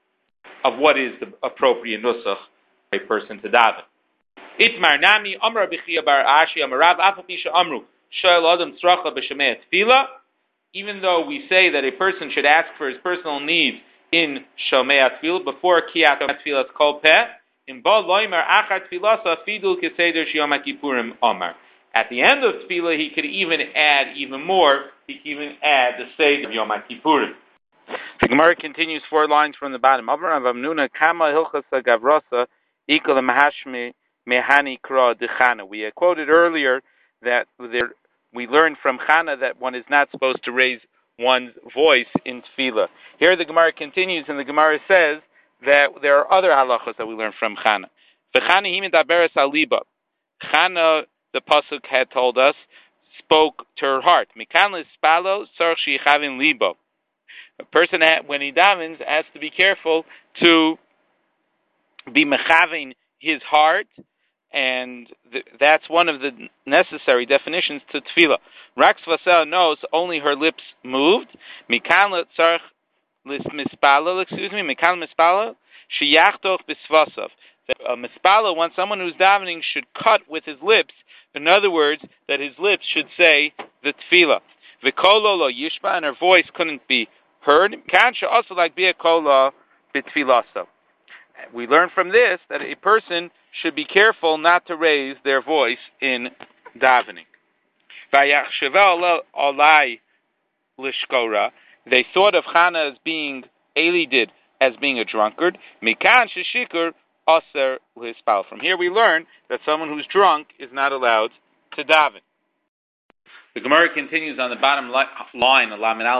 of what is the appropriate Nusach a person to daven. Itmar nami amra b'chia bar ashi amarav afapisha amru shel adam tzracha b'shemei tefila. Even though we say that a person should ask for his personal needs in shomei tefila before kiyat tefillas kol peh, in ba loimer achar tefilasa fidul keseder sheyom HaKippurim amar. At the end of tefillah, he could even add even more. He could even add the seder of Yom HaKippurim. The Gemara continues four lines from the bottom. Avram Avnuna kama hilchasa gavrasa. We quoted earlier that there, we learned from Chana that one is not supposed to raise one's voice in tefillah. Here the Gemara continues, and the Gemara says that there are other halachos that we learn from Chana. Chana, the pasuk had told us, spoke to her heart. A person, when he davens, has to be careful to be mechavin his heart, and th- that's one of the necessary definitions to tefillah. Rak Svasa knows only her lips moved. Mikan tzarich mispalel, excuse me, mikan mispalel sheyachtoch b'svasav. A mispalel, when someone who's davening, should cut with his lips. In other words, that his lips should say the tefillah. V'kolo lo yishba, and her voice couldn't be heard. Kan she'asa like be a kola b'tefilasa. We learn from this that a person should be careful not to raise their voice in davening. They thought of Chana as being, Eli did, as being a drunkard. Mikan sheshikar aser l'hispal. From here we learn that someone who's drunk is not allowed to daven. The Gemara continues on the bottom li- line.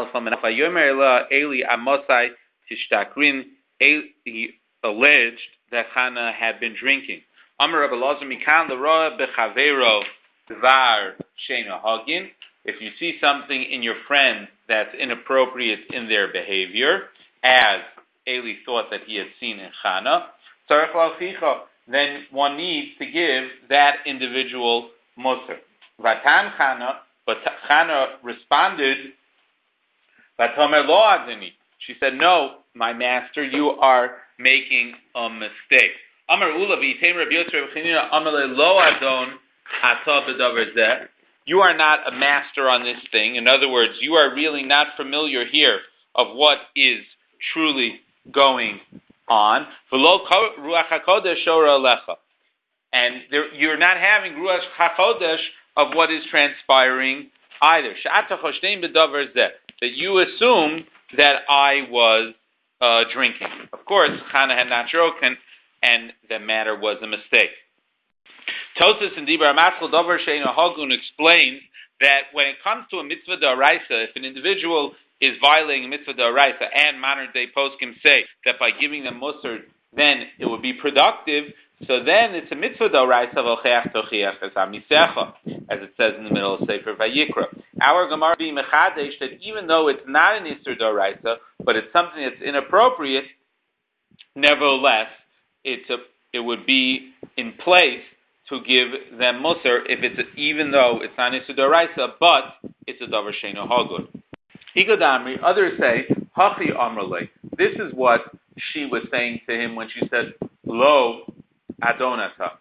Eli amosai tishtakrin. Eli alleged that Chana had been drinking. Amar Rabbi Elazar mikan l'roa bechavero dvar sheina hagin. If you see something in your friend that's inappropriate in their behavior, as Eli thought that he had seen in Chana, tzarich l'alchicha, then one needs to give that individual musar. Vatan Chana, but Chana responded, Vatomer lo adini. She said, no, my master, you are making a mistake. Amar Ula v'yitem Rabbi Yotzei Chanina Amar lo adon ata b'davar zeh. You are not a master on this thing. In other words, you are really not familiar here of what is truly going on. V'lo ruach hakodesh shora alecha. And there, you're not having ruach hakodesh of what is transpiring either. She'ata choshdein b'davar zeh. That you assumed that I was uh, drinking. Of course, Chana had not broken, and the matter was a mistake. Tosas and Dibra Matzal Dover Sheina Hagun explains that when it comes to a mitzvah d'oraisa, if an individual is violating a mitzvah d'oraisa, and modern day poskim say that by giving them musar, then it would be productive, so then it's a mitzvah d'oraisa v'ocheach tochiach es hamisecha, as it says in the middle of Sefer Vayikra. Our Gemara be mechadesh that even though it's not an isur d'oraisa, but it's something that's inappropriate, nevertheless, it's a, it would be in place to give them musar if it's a, even though it's not isur d'oraisa, but it's a davar sheino hagud. Higadamri, others say hachi amrle. This is what she was saying to him when she said lo adonata.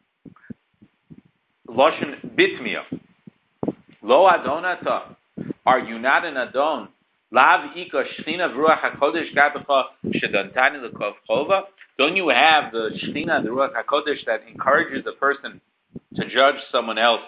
Loshen bitmia. Lo adonata. Are you not an adon? Lav ika shchina v'ruach hakodesh gabecha shedantani l'kov chova. Don't you have the shchina, the ruach hakodesh, that encourages a person to judge someone else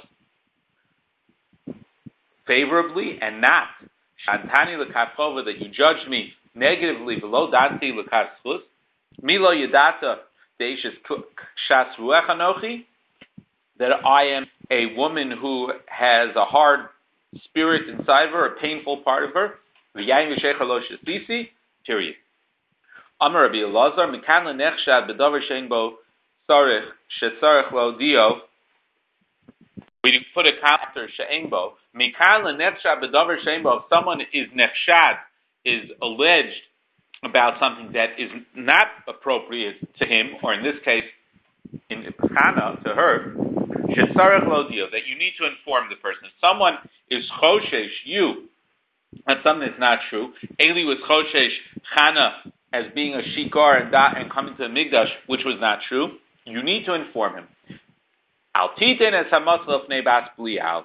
favorably and not shantani l'kav chova, that you judged me negatively below dati l'kav schus? Milo yadata deishes shas ruach anochi, that I am a woman who has a hard spirit inside of her, a painful part of her. V'yayin v'shecha lo shesisi, period. Amar Rabbi Elazar, Mikan lenechshad b'davar shein bo sarich shetzarich lo dio. We put a counter shein bo. Mikan lenechshad b'davar shein bo. If someone is nechshad, is alleged about something that is not appropriate to him, or in this case, in Chana, to her, shetzarich lo dio, that you need to inform the person. If someone is choshesh, you, that's something that's not true. Eli was choshesh Chana as being a shikar and, da, and coming to the Migdash, which was not true. You need to inform him. Al titen es hamasal fnei bas blial.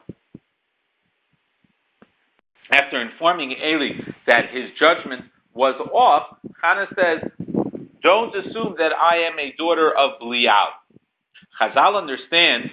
After informing Eli that his judgment was off, Chana says, don't assume that I am a daughter of Blial. Chazal understands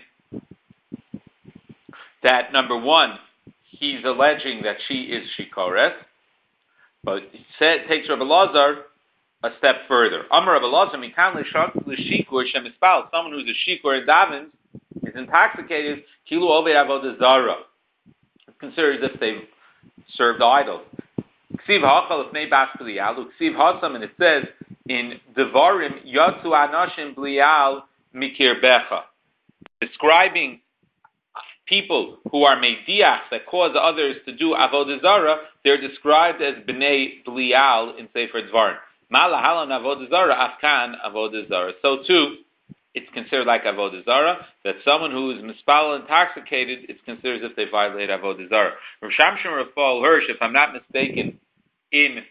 that, number one, he's alleging that she is shikores, but he said, takes Rabbi Elazar a step further. Amar Rabbi Elazar, mikan l'shikur shemispal, someone who's a shikur and davens, is intoxicated, kilu oved avodah zara. It's considered as if they've served idols. Ksiv hachal ifnei bas blial, ksiv hasam, and it says in Devarim, yatsu anashim blial mikir becha, describing people who are Mediach, that cause others to do Avodah Zarah, they're described as Bnei Belial in Sefer Dvarim. Malahalan Avodah Zarah, Afkan Avodah Zarah. So too, it's considered like Avodah Zarah, that someone who is mispal intoxicated, it's considered as if they violate Avodah Zarah. Rav Shamshon Rav Paul Hirsch, if I'm not mistaken, in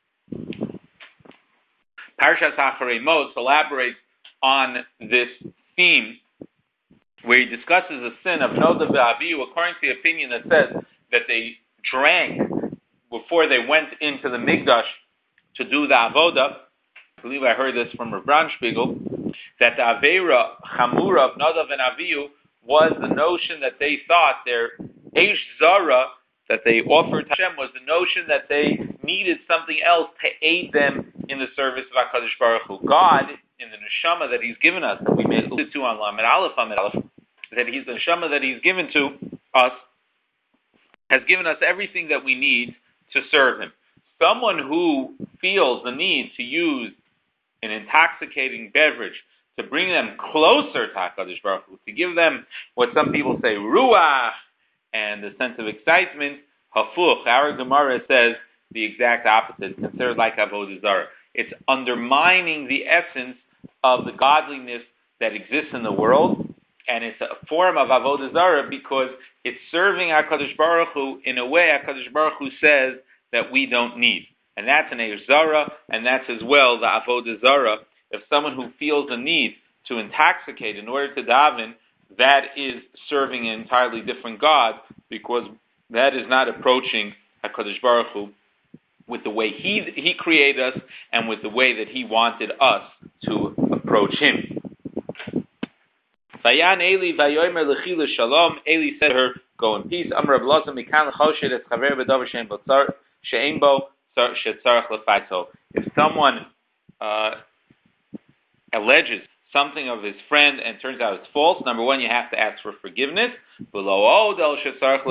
Parshas Acharei Mos, elaborates on this theme, where he discusses the sin of Nodav ve'Avihu, according to the opinion that says that they drank before they went into the Mikdash to do the Avodah. I believe I heard this from Rav Branspiegel, that the Aveira Chamura of Nodav and Avihu was the notion that they thought their Eish Zara that they offered to Hashem was the notion that they needed something else to aid them in the service of HaKadosh Baruch Hu. God, in the neshama that He's given us, that we made alluded to on Lamed Aleph, Lamed Aleph, that He's the neshama that He's given to us, has given us everything that we need to serve Him. Someone who feels the need to use an intoxicating beverage to bring them closer to HaKadosh Baruch Hu, to give them what some people say ruach and a sense of excitement, hafuch. Our Gemara says the exact opposite. It's considered like Avodah Zarah. It's undermining the essence of the godliness that exists in the world, and it's a form of Avodah Zarah because it's serving HaKadosh Baruch Hu in a way HaKadosh Baruch Hu says that we don't need. And that's an Eish Zarah, and that's as well the Avodah Zarah. If someone who feels the need to intoxicate in order to daven, that is serving an entirely different God, because that is not approaching HaKadosh Baruch Hu with the way He He created us and with the way that He wanted us to approach Him. Vayan Eli vayomer lechila shalom. Eli said to her, "Go in peace." Amar Rabbi Elazar mikan l'choshed et chaver b'davar she'en bo she'en bo shetzarach lefaito. If someone uh, alleges something of his friend and turns out it's false, number one, you have to ask for forgiveness. And also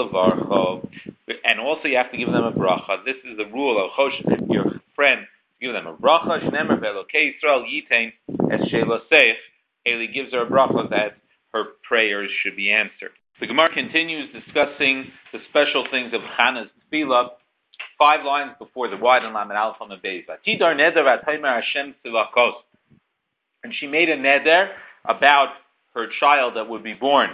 you have to give them a bracha. This is the rule of Chosh, your friend, give them a bracha. Shnemer ve'elokei Yisrael yitain es sheloseich. Eli gives her a bracha that her prayers should be answered. The Gemara continues discussing the special things of Chana's tefillah, five lines before the wide and Lamed Aleph on the Beis. Tidar neder v'ataymer Hashem tzivakos. And she made a neder about her child that would be born,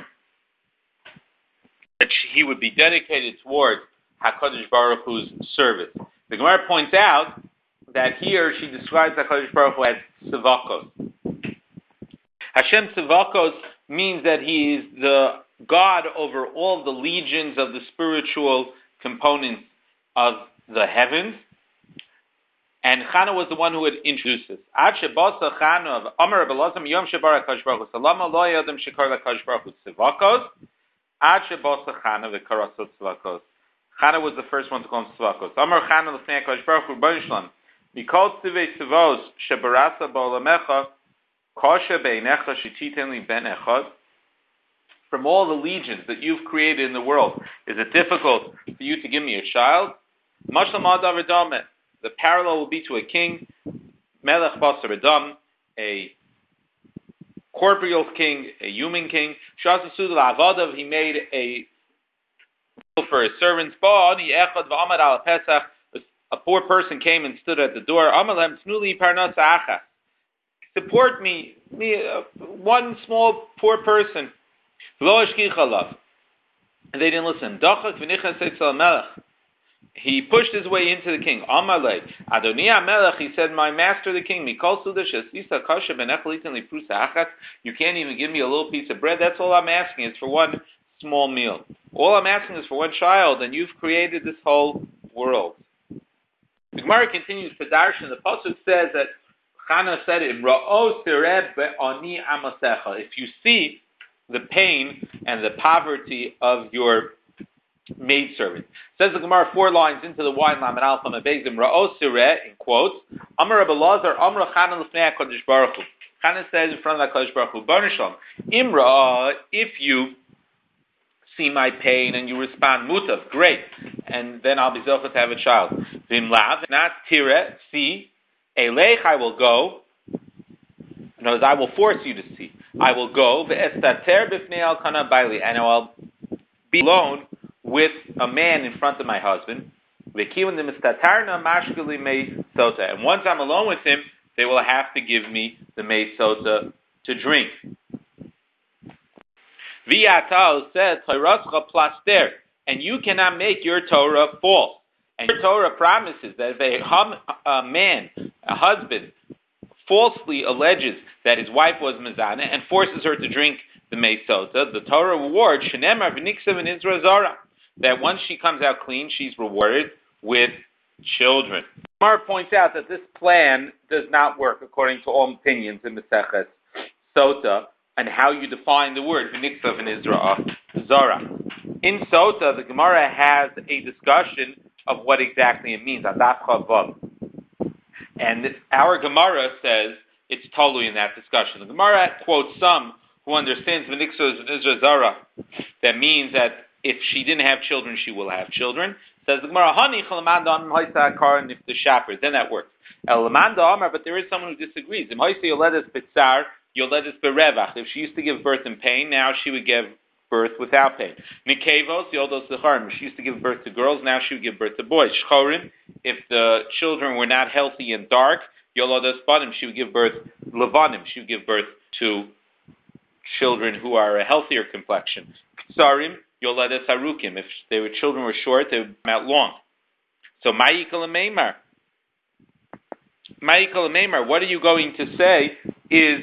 that she, he would be dedicated towards HaKadosh Baruch Hu's service. The Gemara points out that here she describes HaKadosh Baruch Hu as Tzivakos. Hashem Tzivakos means that He is the God over all the legions of the spiritual components of the heavens. And Chana was the one who had introduced this. Ad shebasa Chana of Amar Rabbi Elazar Yom shebar HaKadosh Baruch Hu Salama lo yadam shekar HaKadosh Baruch Hu Tzivakos Ad shebasa Chana v'karasot Tzivakos. Chana was the first one to call him Tzivakos. Amar Chana l'fnei HaKadosh Baruch Hu Rebbeinu Shalom Mikol tzivei tzivos shebarasa ba'olamecha kosha be'einecha shetiten li ben echad. From all the legions that you've created in the world, is it difficult for you to give me a child? Mashlam adav redameh. The parallel will be to a king, Melech Basar Adam, a corporeal king, a human king. Shas Sudal Avadav, he made a for his servants. A poor person came and stood at the door. Amalem Tnuli Parnas Achas. Support me, me, uh, one small poor person. Lo Eshkichalav. And they didn't listen. Dachak v'nichas etzel Melech. He pushed his way into the king. Amalei, Adoni HaMelech, he said, my master the king, Mikol Sudash Esisa Kasha Benechalitin Liprusa Achat, you can't even give me a little piece of bread. That's all I'm asking. It's for one small meal. All I'm asking is for one child, and you've created this whole world. The Gemara continues to darshan. The pasuk says that Chana said, Imra'o Sireb Be'ani Amasecha. If you see the pain and the poverty of your maidservant. Says the Gemara four lines into the wine Lamed Aleph on the Beis Ra'os Sireh in quotes. Amar Rabbi Elazar Amar Chana l'fnei HaKadosh Baruch Hu. Chana says in front of HaKadosh Baruch Hu, B'nai Shalom, Imra, if you see my pain and you respond mutav, great, and then I'll be zochah to have a child. V'imlav, not tire, see, Eleich, I will go. In other words, I will force you to see. I will go, v'estater b'fnei al kana baili, and I will be alone with a man in front of my husband. And once I'm alone with him, they will have to give me the mei sota to drink. V'yatal says, plaster, and you cannot make your Torah false. And your Torah promises that if a, hum, a man, a husband, falsely alleges that his wife was mezana and forces her to drink the mei sota, the Torah rewards shenemar v'niksav in Israel zara, that once she comes out clean, she's rewarded with children. Mar points out that this plan does not work according to all opinions in Maseches Sota and how you define the word v'niksav in Israel zara. In Sota, the Gemara has a discussion of what exactly it means. Adaf Chavav. And this, our Gemara says it's totally in that discussion. The Gemara quotes some who understands v'niksav in Israel zara. That means that if she didn't have children, she will have children. Says the Gemara, Hani chalamanda am hoisa akar if the shapers. Then that works. Elamanda amar, but there is someone who disagrees. Im hoisa yoledes pitzar, yoledes berevach. If she used to give birth in pain, now she would give birth without pain. Mikevos yodos zecharim. She used to give birth to girls, now she would give birth to boys. Shchorim, if the children were not healthy and dark, yolodos banim, she would give birth levanim. She would give birth to children who are a healthier complexion. Ksarim, yoledes harukim. If their children were short, they would come out long. So ma'ikal meimar. Ma'ikal meimar. What are you going to say is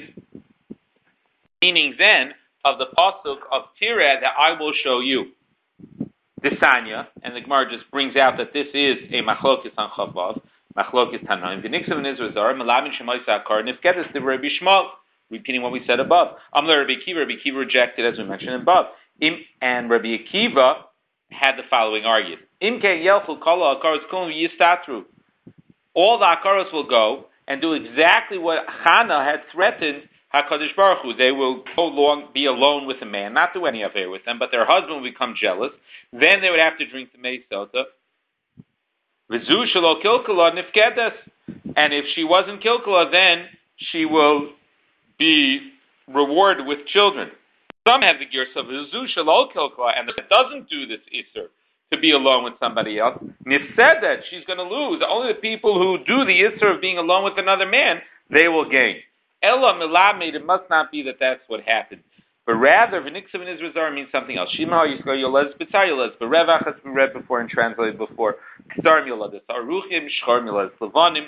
meaning then of the pasuk of Tireh that I will show you. Desanya, and the Gemara just brings out that this is a machlokes on Chavav, machlokes Tanaim. V'niksav in Israel zara melamin shemoisa akar nifkedes to Rabbi Shmuel. Repeating what we said above. Amla Rabbi Akiva, Rabbi Akiva rejected as we mentioned above. Im, and Rabbi Akiva had the following argument. Im ke yelchul kala akaros kulum yistatru. All the akaros will go and do exactly what Chana had threatened HaKadosh Baruch Hu. They will go long, be alone with a man, not do any affair with them, but their husband will become jealous. Then they would have to drink the mei sota. V'zu shelo kilkala nifkedes. And if she wasn't kilkala, then she will be rewarded with children. Some have the gears of v'zu shelo kilkala, and if it doesn't do this Isser, to be alone with somebody else, nifsedet, she's going to lose. Only the people who do the Isser of being alone with another man, they will gain. Ella milamid, it must not be that that's what happened. But rather, v'niksav in Israel zara means something else. Shima yisrael yolez b'tzar yolez b'revach has been read before and translated before. K'sarim yolez aruchim, shchorim yolez levanim,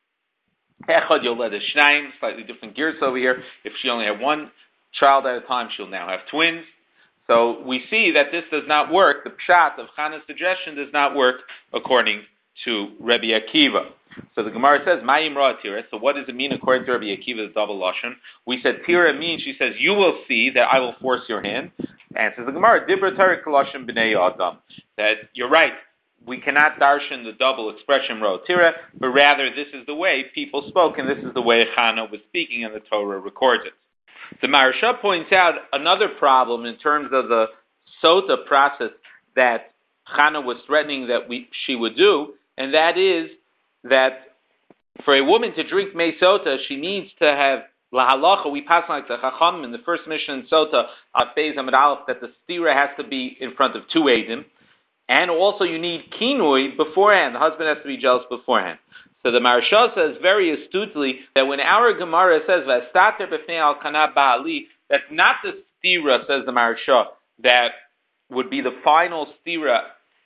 echad yolez shnayim, slightly different gears over here. If she only had one child at a time, she'll now have twins. So we see that this does not work. The pshat of Chana's suggestion does not work according to Rabbi Akiva. So the Gemara says, Ma'im ra tira. So what does it mean according to Rabbi Akiva's double lashon? We said tira means, she says, you will see that I will force your hand. And says the Gemara, Dibra tarik lashon b'nei Adam. That you're right. We cannot darshan the double expression ra tira, but rather this is the way people spoke, and this is the way Chana was speaking, and the Torah records it. The Maharsha points out another problem in terms of the sota process that Chana was threatening that we she would do, and that is that for a woman to drink mei sota, she needs to have lahalacha. We pass like the Chacham in the first mission in Sota, Beis Amud Aleph, that the stira has to be in front of two edim, and also you need kinui beforehand. The husband has to be jealous beforehand. So the Maharsha says very astutely that when our Gemara says v'astater b'fnei al-kana ba'ali, that's not the stira, says the Maharsha, that would be the final stira,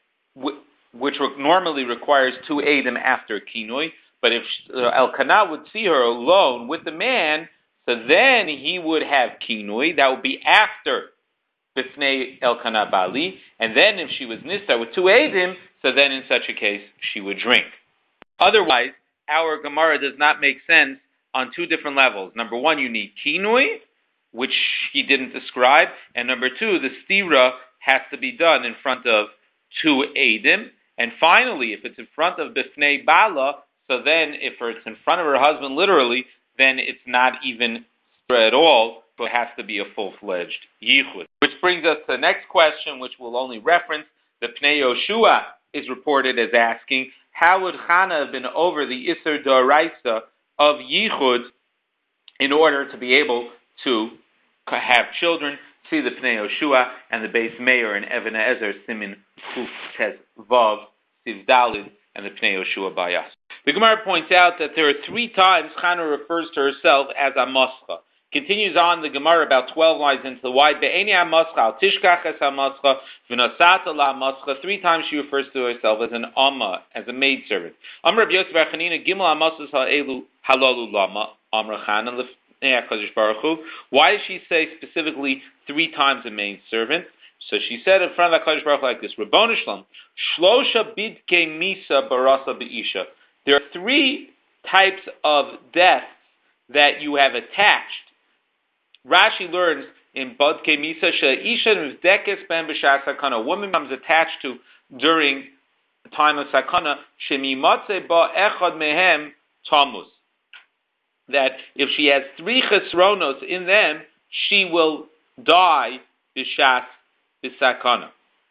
which normally requires two edim after kinui. But if uh, Elkanah would see her alone with the man, so then he would have kinui. That would be after b'fnei Elkanah ba'ali. And then if she was nista with two edim, so then in such a case she would drink. Otherwise, our Gemara does not make sense on two different levels. Number one, you need kinui, which he didn't describe. And number two, the stira has to be done in front of two edim. And finally, if it's in front of b'fnei bala, so then if it's in front of her husband literally, then it's not even stira at all, but it has to be a full-fledged yichud. Which brings us to the next question, which we'll only reference. The Pnei Yoshua is reported as asking, how would Chana have been over the Isser D'Oraisa of Yichud in order to be able to have children, Tzvi the Pnei Yoshua, and the Beis Meir and Even Ezer Simin Kuf Tes Vav Siv Dalid and the Pnei Yoshua Bayas. The Gemara points out that there are three times Chana refers to herself as a Mascha. Continues on the Gemara about twelve lines into the wide. Be'eni ha-mascha, al tishkach es ha-mascha, v'nosata la-mascha. Three times she refers to herself as an amma, as a maidservant. Amr Rabbi Yosef bar Chanina, gimel ha-masas ha'elu halalu lama, Amr Chana l'fnei HaKadosh Baruch Hu. Why does she say specifically three times a maidservant? So she said in front of HaKadosh Baruch Hu like this, Rabbonu Shalom, shlosha bidkei misa barasa be'isha. There are three types of deaths that you have attached. Rashi learns in Badke Misa She'isha Mivdekes Ben B'Shas Sakana. A woman becomes attached to during the time of Sakana. Shemimatze Ba Echad Mehem Tammuz. That if she has three chesronos in them, she will die B'Shas B'Sakana.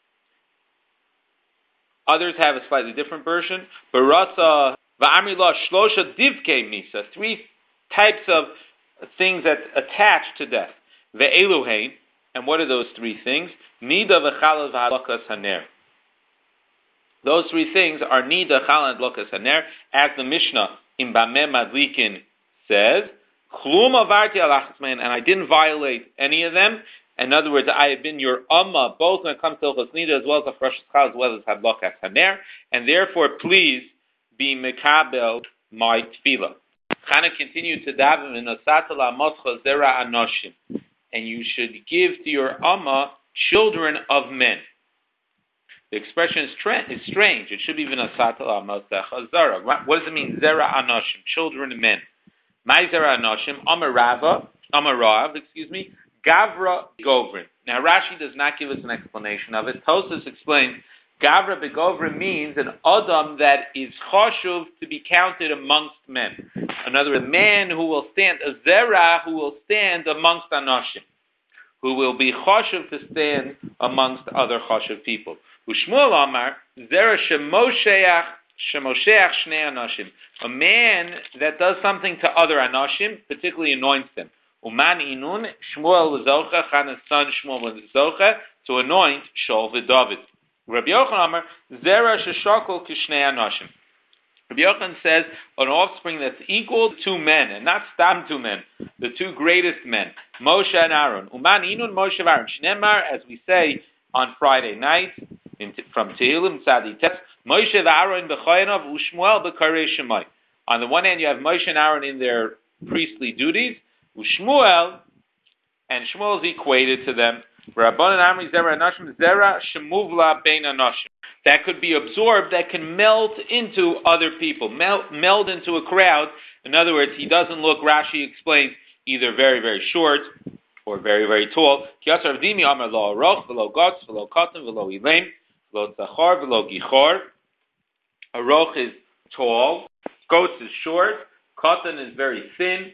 Others have a slightly different version. Barasa Va'amri La Shlosha Divke Misa. Three types of things that attach to death. Ve'eluhein, and what are those three things? Nida v'chalal v'halakas haner. Those three things are nida, chalal, and halakas haner, as the Mishnah in Bameh Madlikin says, Klum avarti alachas me'en, and I didn't violate any of them. In other words, I have been your amma, both when it comes to hilchos nida as well as the chal, as well as halakas haner, and therefore please be mekabel my tefillah. Chana continued to daven in Asatala Moscha Zera Anoshim, and you should give to your Amma children of men. The expression is, tra- is strange. It should be even Asatala Moscha Zera. What does it mean? Zera Anoshim, children of men. My Zera Anoshim, Amarava, Amarav, excuse me, Gavra Govrin. Now Rashi does not give us an explanation of it. Tosas explains Gavra Begovra means an Adam that is choshuv to be counted amongst men. In other words, a man who will stand, a zera who will stand amongst anoshim, who will be choshuv to stand amongst other choshuv people. Ushmuel Amar, zera shemosheach, shemosheach shnei anoshim. A man that does something to other anoshim, particularly anoints them. Uman inun, Shmuel l'zocha, Chana's son Shmuel l'zocha, to anoint Shaul v'David. Rabbi Yochanan Amar, Zera sheshakol kishnei anoshim. Rabbi Yochanan says an offspring that's equal to two men, and not stam two men, the two greatest men, Moshe and Aaron. Uman inun Moshe and Aaron. Shnemar, as we say on Friday night in, from Tehillim Tzadi Tes, Moshe and Aaron b'chayanav u'Shmuel b'karei shemai. On the one hand, you have Moshe and Aaron in their priestly duties, u'Shmuel, and Shmuel is equated to them. Rabbanan Amri Zera Anoshim Zera Shemuvla Bein Anoshim. That could be absorbed, that can melt into other people, melt, meld into a crowd. In other words, he doesn't look, Rashi explains, either very, very short or very, very tall. Kiyasar Avdimi Amar Lo Aroch, Velo Gotz, Velo Katan, Velo Ilaim, Velo Tzachar, Velo Gichor. Aroch is tall, Gotz is short, Katan is very thin,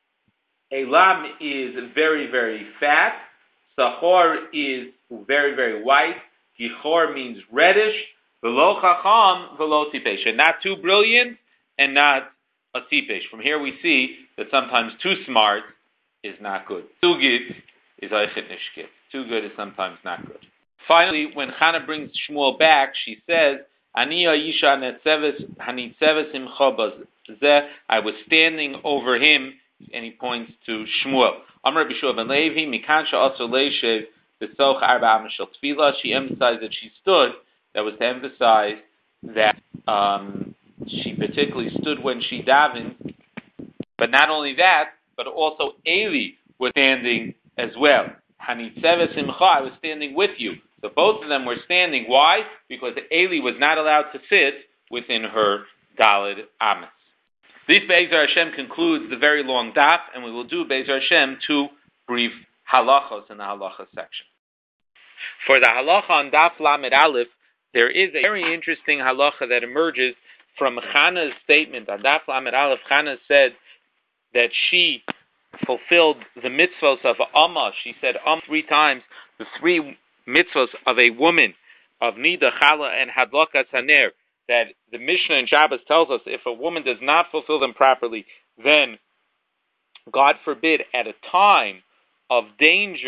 Elam is very, very fat, Sachor is very, very white. Gichor means reddish. Velo chacham, velo tipesh. And not too brilliant and not a tipesh. From here we see that sometimes too smart is not good. Too good is eichet nishkit. Too good is sometimes not good. Finally, when Chana brings Shmuel back, she says, Ani Aisha netzeves hanitzeves imcha bazeh. I was standing over him, and he points to Shmuel. Amar Bishua ben Levi, Mikansha also leishev b'soch arba amashal tefillah. She emphasized that she stood. That was to emphasize that um, she particularly stood when she davened. But not only that, but also Eli was standing as well. Hanitzeves simcha, I was standing with you. So both of them were standing. Why? Because Eli was not allowed to sit within her Daled Amas. This Be'ezer Hashem concludes the very long daf, and we will do Be'ezer Hashem two brief halachos in the halacha section. For the halacha on daf Lamed Aleph, there is a very interesting halacha that emerges from Chana's statement. On daf Lamed Aleph, Chana said that she fulfilled the mitzvos of Amma. She said Amma three times, the three mitzvos of a woman, of Nida, Chala, and Hadlakas Haner, that the Mishnah in Shabbos tells us if a woman does not fulfill them properly, then, God forbid, at a time of danger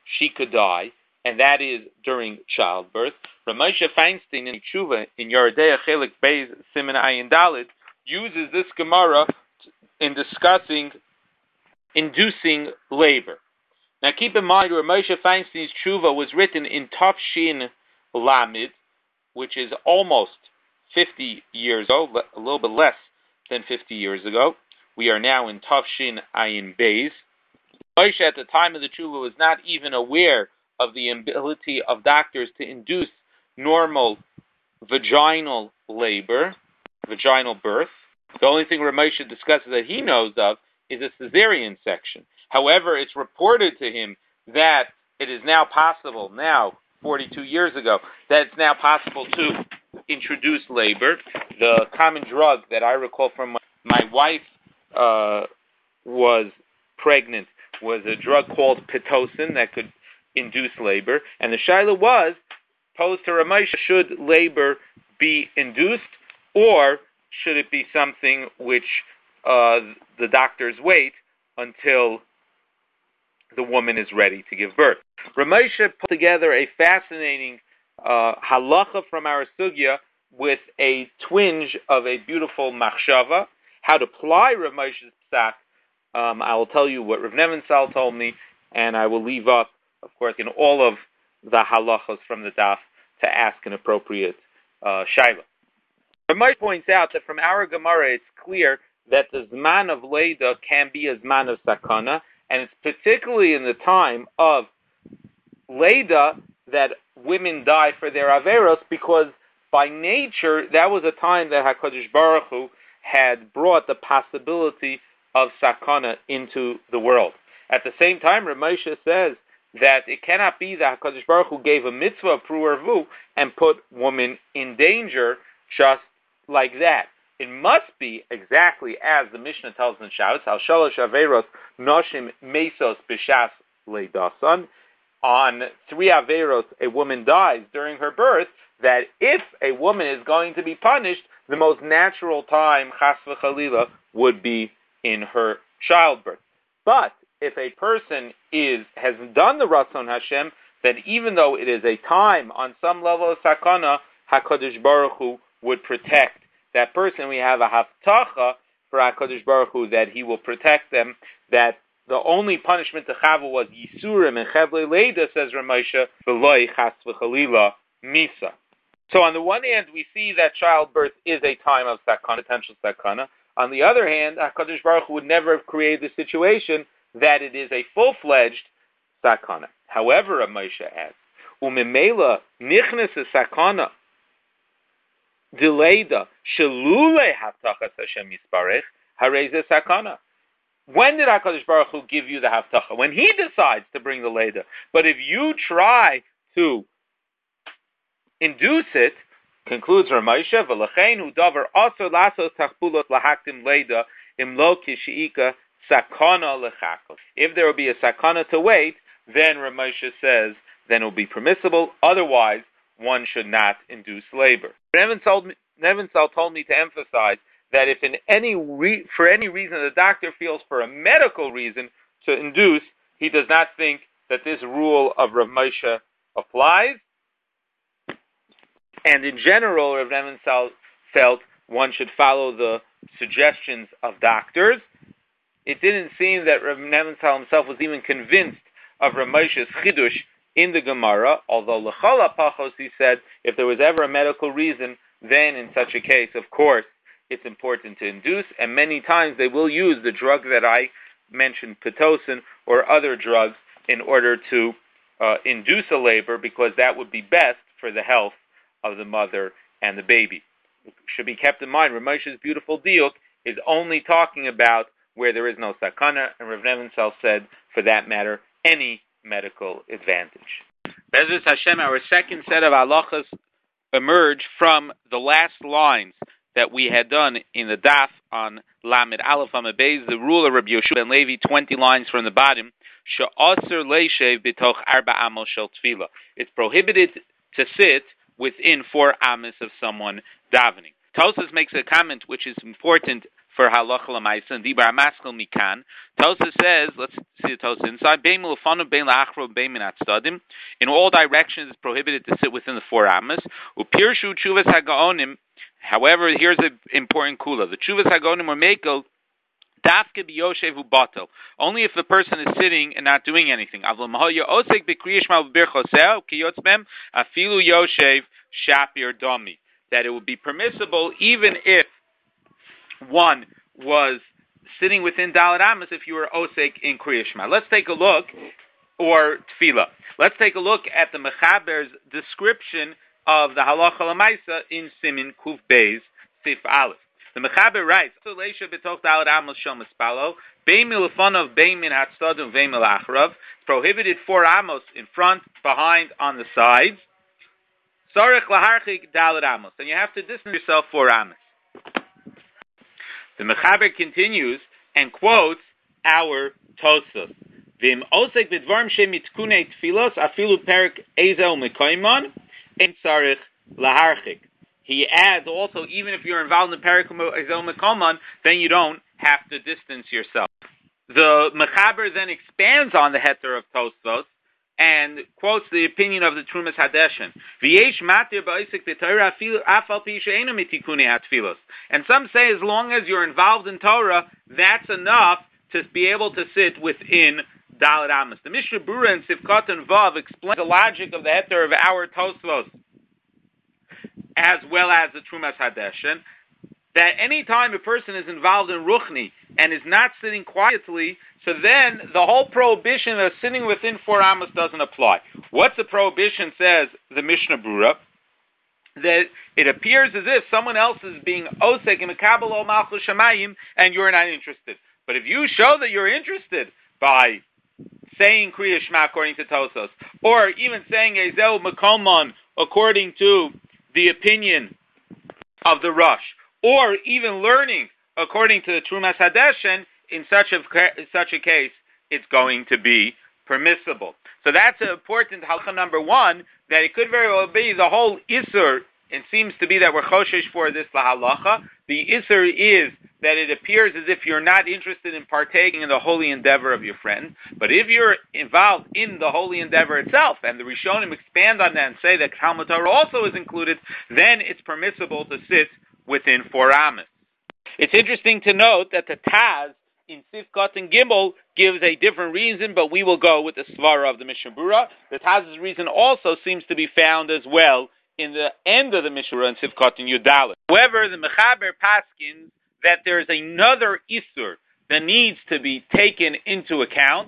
she could die, and that is during childbirth. Rav Moshe Feinstein in Tshuva in Yeridea Chelik Beis Siman Ayin Dalet uses this Gemara in discussing inducing labor. Now keep in mind, Rav Moshe Feinstein's Tshuva was written in Tafshin Lamed, which is almost fifty years old, a little bit less than fifty years ago. We are now in Tafshin Ayin Beis. Moshe at the time of the Tshuva was not even aware of the ability of doctors to induce normal vaginal labor, vaginal birth. The only thing Rav Moshe discusses that he knows of is a cesarean section. However, it's reported to him that it is now possible, now, forty-two years ago, that it's now possible to introduce labor. The common drug that I recall from my, my wife uh, was pregnant was a drug called Pitocin that could induce labor. And the shaila was posed to Rav Moshe, should labor be induced, or should it be something which uh, the doctors wait until the woman is ready to give birth? Rav Moshe put together a fascinating uh, halacha from our sugya with a twinge of a beautiful machshava. How to apply Rav Moshe's psak, um, I will tell you what Rav Nebenzahl told me, and I will leave up, of course, in all of the halachas from the daf to ask an appropriate uh, shaila. Rav Moshe points out that from our Gemara it's clear that the zman of leida can be a zman of sakana, and it's particularly in the time of leida that women die for their averos, because by nature that was a time that HaKadosh Baruch Hu had brought the possibility of sakana into the world. At the same time, Rav Moshe says that it cannot be that HaKadosh Baruch Hu gave a mitzvah of pru'arvu and put woman in danger just like that. It must be exactly as the Mishnah tells in Shabbos, Al Shalosh Averos Noshim Mesos B'Shas Leidasan. On three Averos, a woman dies during her birth, that if a woman is going to be punished, the most natural time, Chas v'Chalila, would be in her childbirth. But if a person is has done the Ratzon Hashem, then even though it is a time on some level of sakana, HaKadosh Baruch Hu would protect that person. We have a haftacha for HaKadosh Baruch Hu that he will protect them, that the only punishment to Chava was Yisurim and Chevle Leida, says Rav Moshe, V'loi Chas v'Chalila Misa. So on the one hand, we see that childbirth is a time of sakana, potential sakana. On the other hand, HaKadosh Baruch Hu would never have created the situation that it is a full-fledged sakana. However, Rav Moshe adds, Umemela nichnes sakana dileida shelule haftachas Hashem yisparech harei sakana. When did HaKadosh Baruch Hu give you the haftacha? When He decides to bring the leida. But if you try to induce it, concludes Rav Moshe, v'lachein hu davar asur lasos tachpulot lahaktim leida imlo kishiika sakana lechakos. If there will be a sakana to wait, then Rav Moshe says, then it will be permissible. Otherwise, one should not induce labor. Nebenzahl told me to emphasize that if in any re- for any reason the doctor feels for a medical reason to induce, he does not think that this rule of Rav Moshe applies. And in general, Rav Nebenzahl felt one should follow the suggestions of doctors. It didn't seem that Rav Nebenzahl himself was even convinced of Rav Moshe's chidush in the Gemara, although l'chol hapachos, he said, if there was ever a medical reason, then in such a case, of course, it's important to induce, and many times they will use the drug that I mentioned, Pitocin, or other drugs, in order to uh, induce a labor, because that would be best for the health of the mother and the baby. It should be kept in mind, Rav Moshe's beautiful diuk is only talking about where there is no sakana, and Rav Nebenzahl said, for that matter, any medical advantage. Be'ezus Hashem, our second set of halachas emerge from the last lines that we had done in the daf on Lamed Aleph Amud Beis, the rule of Rabbi Yoshua ben Levi, twenty lines from the bottom. She'aser leishev b'toch arba amos shel tefillah. It's prohibited to sit within four amos of someone davening. Tosas makes a comment which is important for halacha l'maisa and dibar maskil mikan. Tosa says, let's see the Tosa inside. Bein milufanu, bein la'achro, bein min atzadim. In all directions, it's prohibited to sit within the four amas. Upirshu chuvas hagaonim. However, here's an important kula. The chuvas hagaonim or mekel. Dafke b'yoshev ubatel. Only if the person is sitting and not doing anything. Avlo mahoya osek b'kriyishma v'birchoseo kiyotzmem afilu yoshev shapir domi. That it would be permissible even if one was sitting within Dalet Amas if you were osek in kriyishma. Let's take a look, or tefillah. Let's take a look at the Mechaber's description of the halacha l'maisa in Simin Kuf Beis Sif Aleph. The Mechaber writes, prohibited four amos in front, behind, on the sides. And you have to distance yourself four amos. The Mechaber continues and quotes our Tosfos. Vim osek b'dvarim shemitkune tfilos afilu perik ezel mekoimon en tzarich laharchik. He adds also, even if you're involved in the Perikum Ezel Mekoman, then you don't have to distance yourself. The Mechaber then expands on the heter of Tosfos and quotes the opinion of the Trumas Hadeshin. V'yesh matir ba'isik b'Torah afal pi she'ena mitikune hatfilos. And some say as long as you're involved in Torah, that's enough to be able to sit within Dalet Amos. The Mishnah Berurah and Sivkot and Vav explain the logic of the heter of our Tosfos, as well as the Trumas Hadeshin, that any time a person is involved in Ruchni and is not sitting quietly, so then the whole prohibition of sitting within four amos doesn't apply. What's the prohibition, says the Mishnah Berurah? That it appears as if someone else is being osek in Mekabel ol Malchus Shamayim and you're not interested. But if you show that you're interested by saying Kriya Shema according to Tosos, or even saying Ezeu Mekomon according to the opinion of the Rosh, or even learning according to the Trumas Hadeshin, in such a in such a case, it's going to be permissible. So that's an important halakha number one, that it could very well be the whole Isur. It seems to be that we're choshesh for this lahalacha. The Isur is that it appears as if you're not interested in partaking in the holy endeavor of your friend. But if you're involved in the holy endeavor itself, and the Rishonim expand on that and say that Talmud Torah also is included, then it's permissible to sit within four amos. It's interesting to note that the Taz in Sivkot and Gimel gives a different reason, but we will go with the Svara of the Mishnah Berurah. The Taz's reason also seems to be found as well in the end of the Mishnah Berurah in Sivkot and Yudalit. However, the Mechaber paskins that there is another Isur that needs to be taken into account,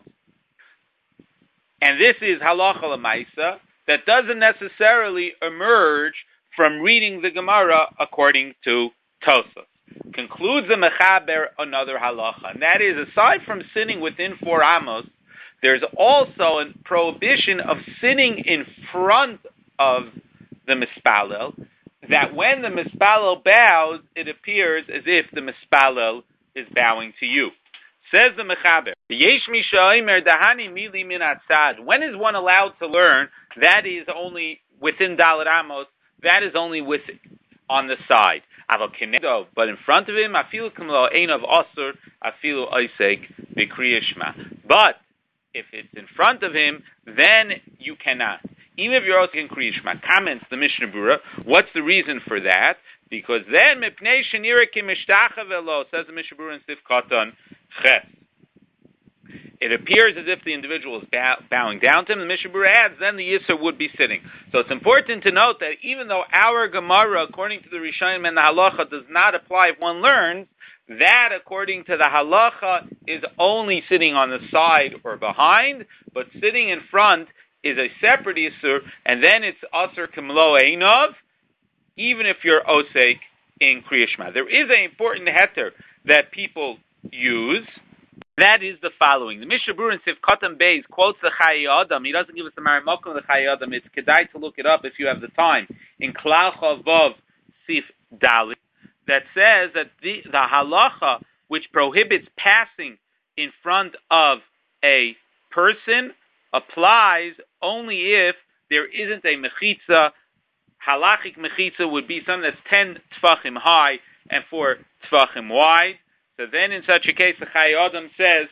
and this is halacha l'maisa, that doesn't necessarily emerge from reading the Gemara according to Tosafos. Concludes the Mechaber another halacha, and that is, aside from sitting within four amos, there's also a prohibition of sitting in front of the mispalel, that when the mispalel bows, it appears as if the mispalel is bowing to you. Says the Mechaber, when is one allowed to learn? That is only within Dalet Amos, that is only with on the side. But in front of him, afilu kamlo ein of osur, afilu oisek b'kriyah shema. But if it's in front of him, then you cannot. Even if you're also in Kriyah Shema. Comments the Mishnah Berurah. What's the reason for that? Because then mipnei shenira kimishtach velo, says the Mishnah Berurah in Sivkot Ches. It appears as if the individual is bow, bowing down to him. The Mishnah Berurah adds, then the Yisr would be sitting. So it's important to note that even though our Gemara, according to the Rishonim and the Halacha, does not apply if one learns, that, according to the Halacha, is only sitting on the side or behind, but sitting in front is a separate Yisr, and then it's Asr Kimlo Einov, even if you're Osek in Kriyah Shema. There is an important heter that people use. That is the following. The Mishnah Berurah in Sivkot Beis quotes the Chayei Adam. He doesn't give us the Marimakom of the Chayei Adam. It's kedai to look it up if you have the time. In Klal Chavav Sif Dalit, that says that the, the halacha which prohibits passing in front of a person applies only if there isn't a mechitza. Halachic mechitza would be something that's ten tfachim high and four tfachim wide. So then in such a case, the Chai Adam says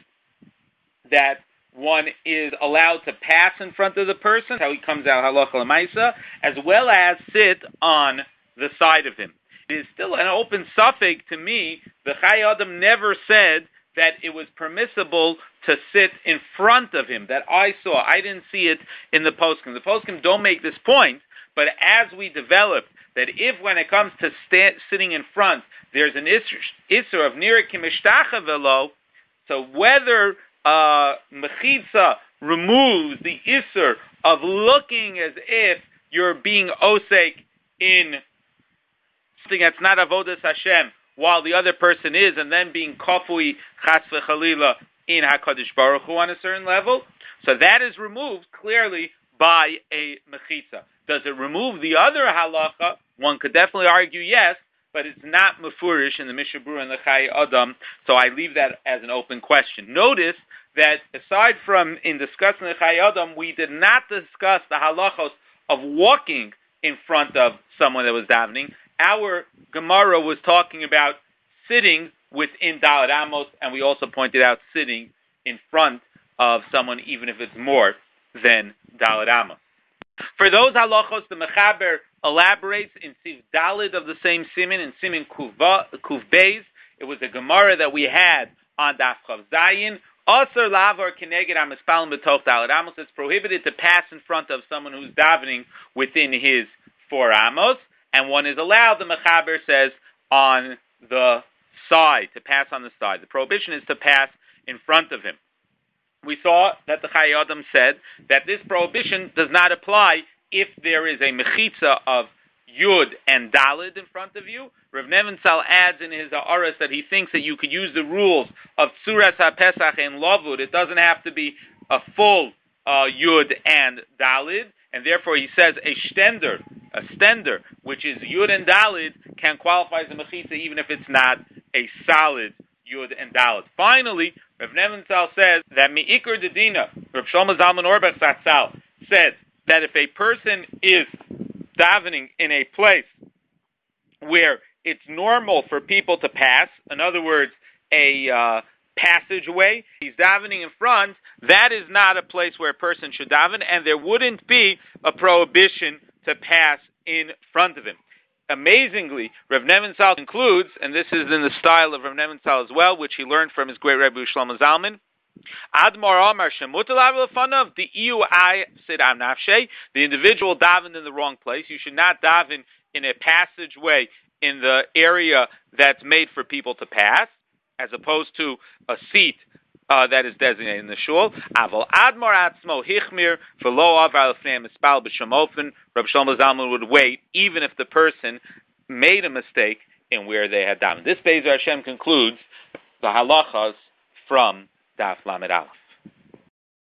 that one is allowed to pass in front of the person, how he comes out halacha l'maisa, as well as sit on the side of him. It is still an open suffix to me. The Chai Adam never said that it was permissible to sit in front of him, that I saw. I didn't see it in the poskim. The poskim don't make this point, but as we develop, that if when it comes to sta- sitting in front, there's an isser of nirakim ishtacha velo, so whether uh, mechitza removes the isser of looking as if you're being osek in something that's not avodas Hashem, while the other person is, and then being kafui chas v'chalila in HaKadosh Baruch Hu on a certain level, so that is removed clearly by a mechitza. Does it remove the other halacha? One could definitely argue yes, but it's not mefurish in the Mishnah Berurah and the Chai Adam, so I leave that as an open question. Notice that aside from in discussing the Chai Adam, we did not discuss the halachos of walking in front of someone that was davening. Our Gemara was talking about sitting within Dalet Amos, and we also pointed out sitting in front of someone, even if it's more than Dalet Amos. For those halachos, the Mechaber elaborates in Siv Dalid of the same Simin, in Simin Kuv Beis. It was a Gemara that we had on Daf Chav Zayin. Asar lavar keneged hamispalin b'toch Dalet Amos. It's prohibited to pass in front of someone who's davening within his four amos, and one is allowed, the Mechaber says, on the side, to pass on the side. The prohibition is to pass in front of him. We saw that the Chai Adam said that this prohibition does not apply if there is a mechitza of Yud and Dalid in front of you. Rav Nebenzahl adds in his Ha'aras that he thinks that you could use the rules of Tzuras HaPesach and Lavud. It doesn't have to be a full uh, Yud and Dalid, and therefore he says a stender, a stender, which is Yud and Dalid, can qualify as a mechitza even if it's not a solid Yud and Dalid. Finally, Rav Nebenzahl says that Me'ikr Dedina, Rav Shlomo Zalman Auerbach Zatzal, said that if a person is davening in a place where it's normal for people to pass, in other words, a uh, passageway, he's davening in front, that is not a place where a person should daven, and there wouldn't be a prohibition to pass in front of him. Amazingly, Rav Nebenzahl concludes, and this is in the style of Rav Nebenzahl as well, which he learned from his great Rebbe Shlomo Zalman. Admar Amar Shemutalav Lefanav the E U I said Am Nafshe. The individual davened in the wrong place. You should not daven in a passageway in the area that's made for people to pass, as opposed to a seat uh, that is designated in the shul. Aval Admar Atzmo Hichmir V'lo Avar Lefnei Mispal B'Shemofen. Rabbi Shlomo Zalman would wait, even if the person made a mistake in where they had davened. This Be'ezer Hashem concludes the halachas from Daf Lamed Aleph.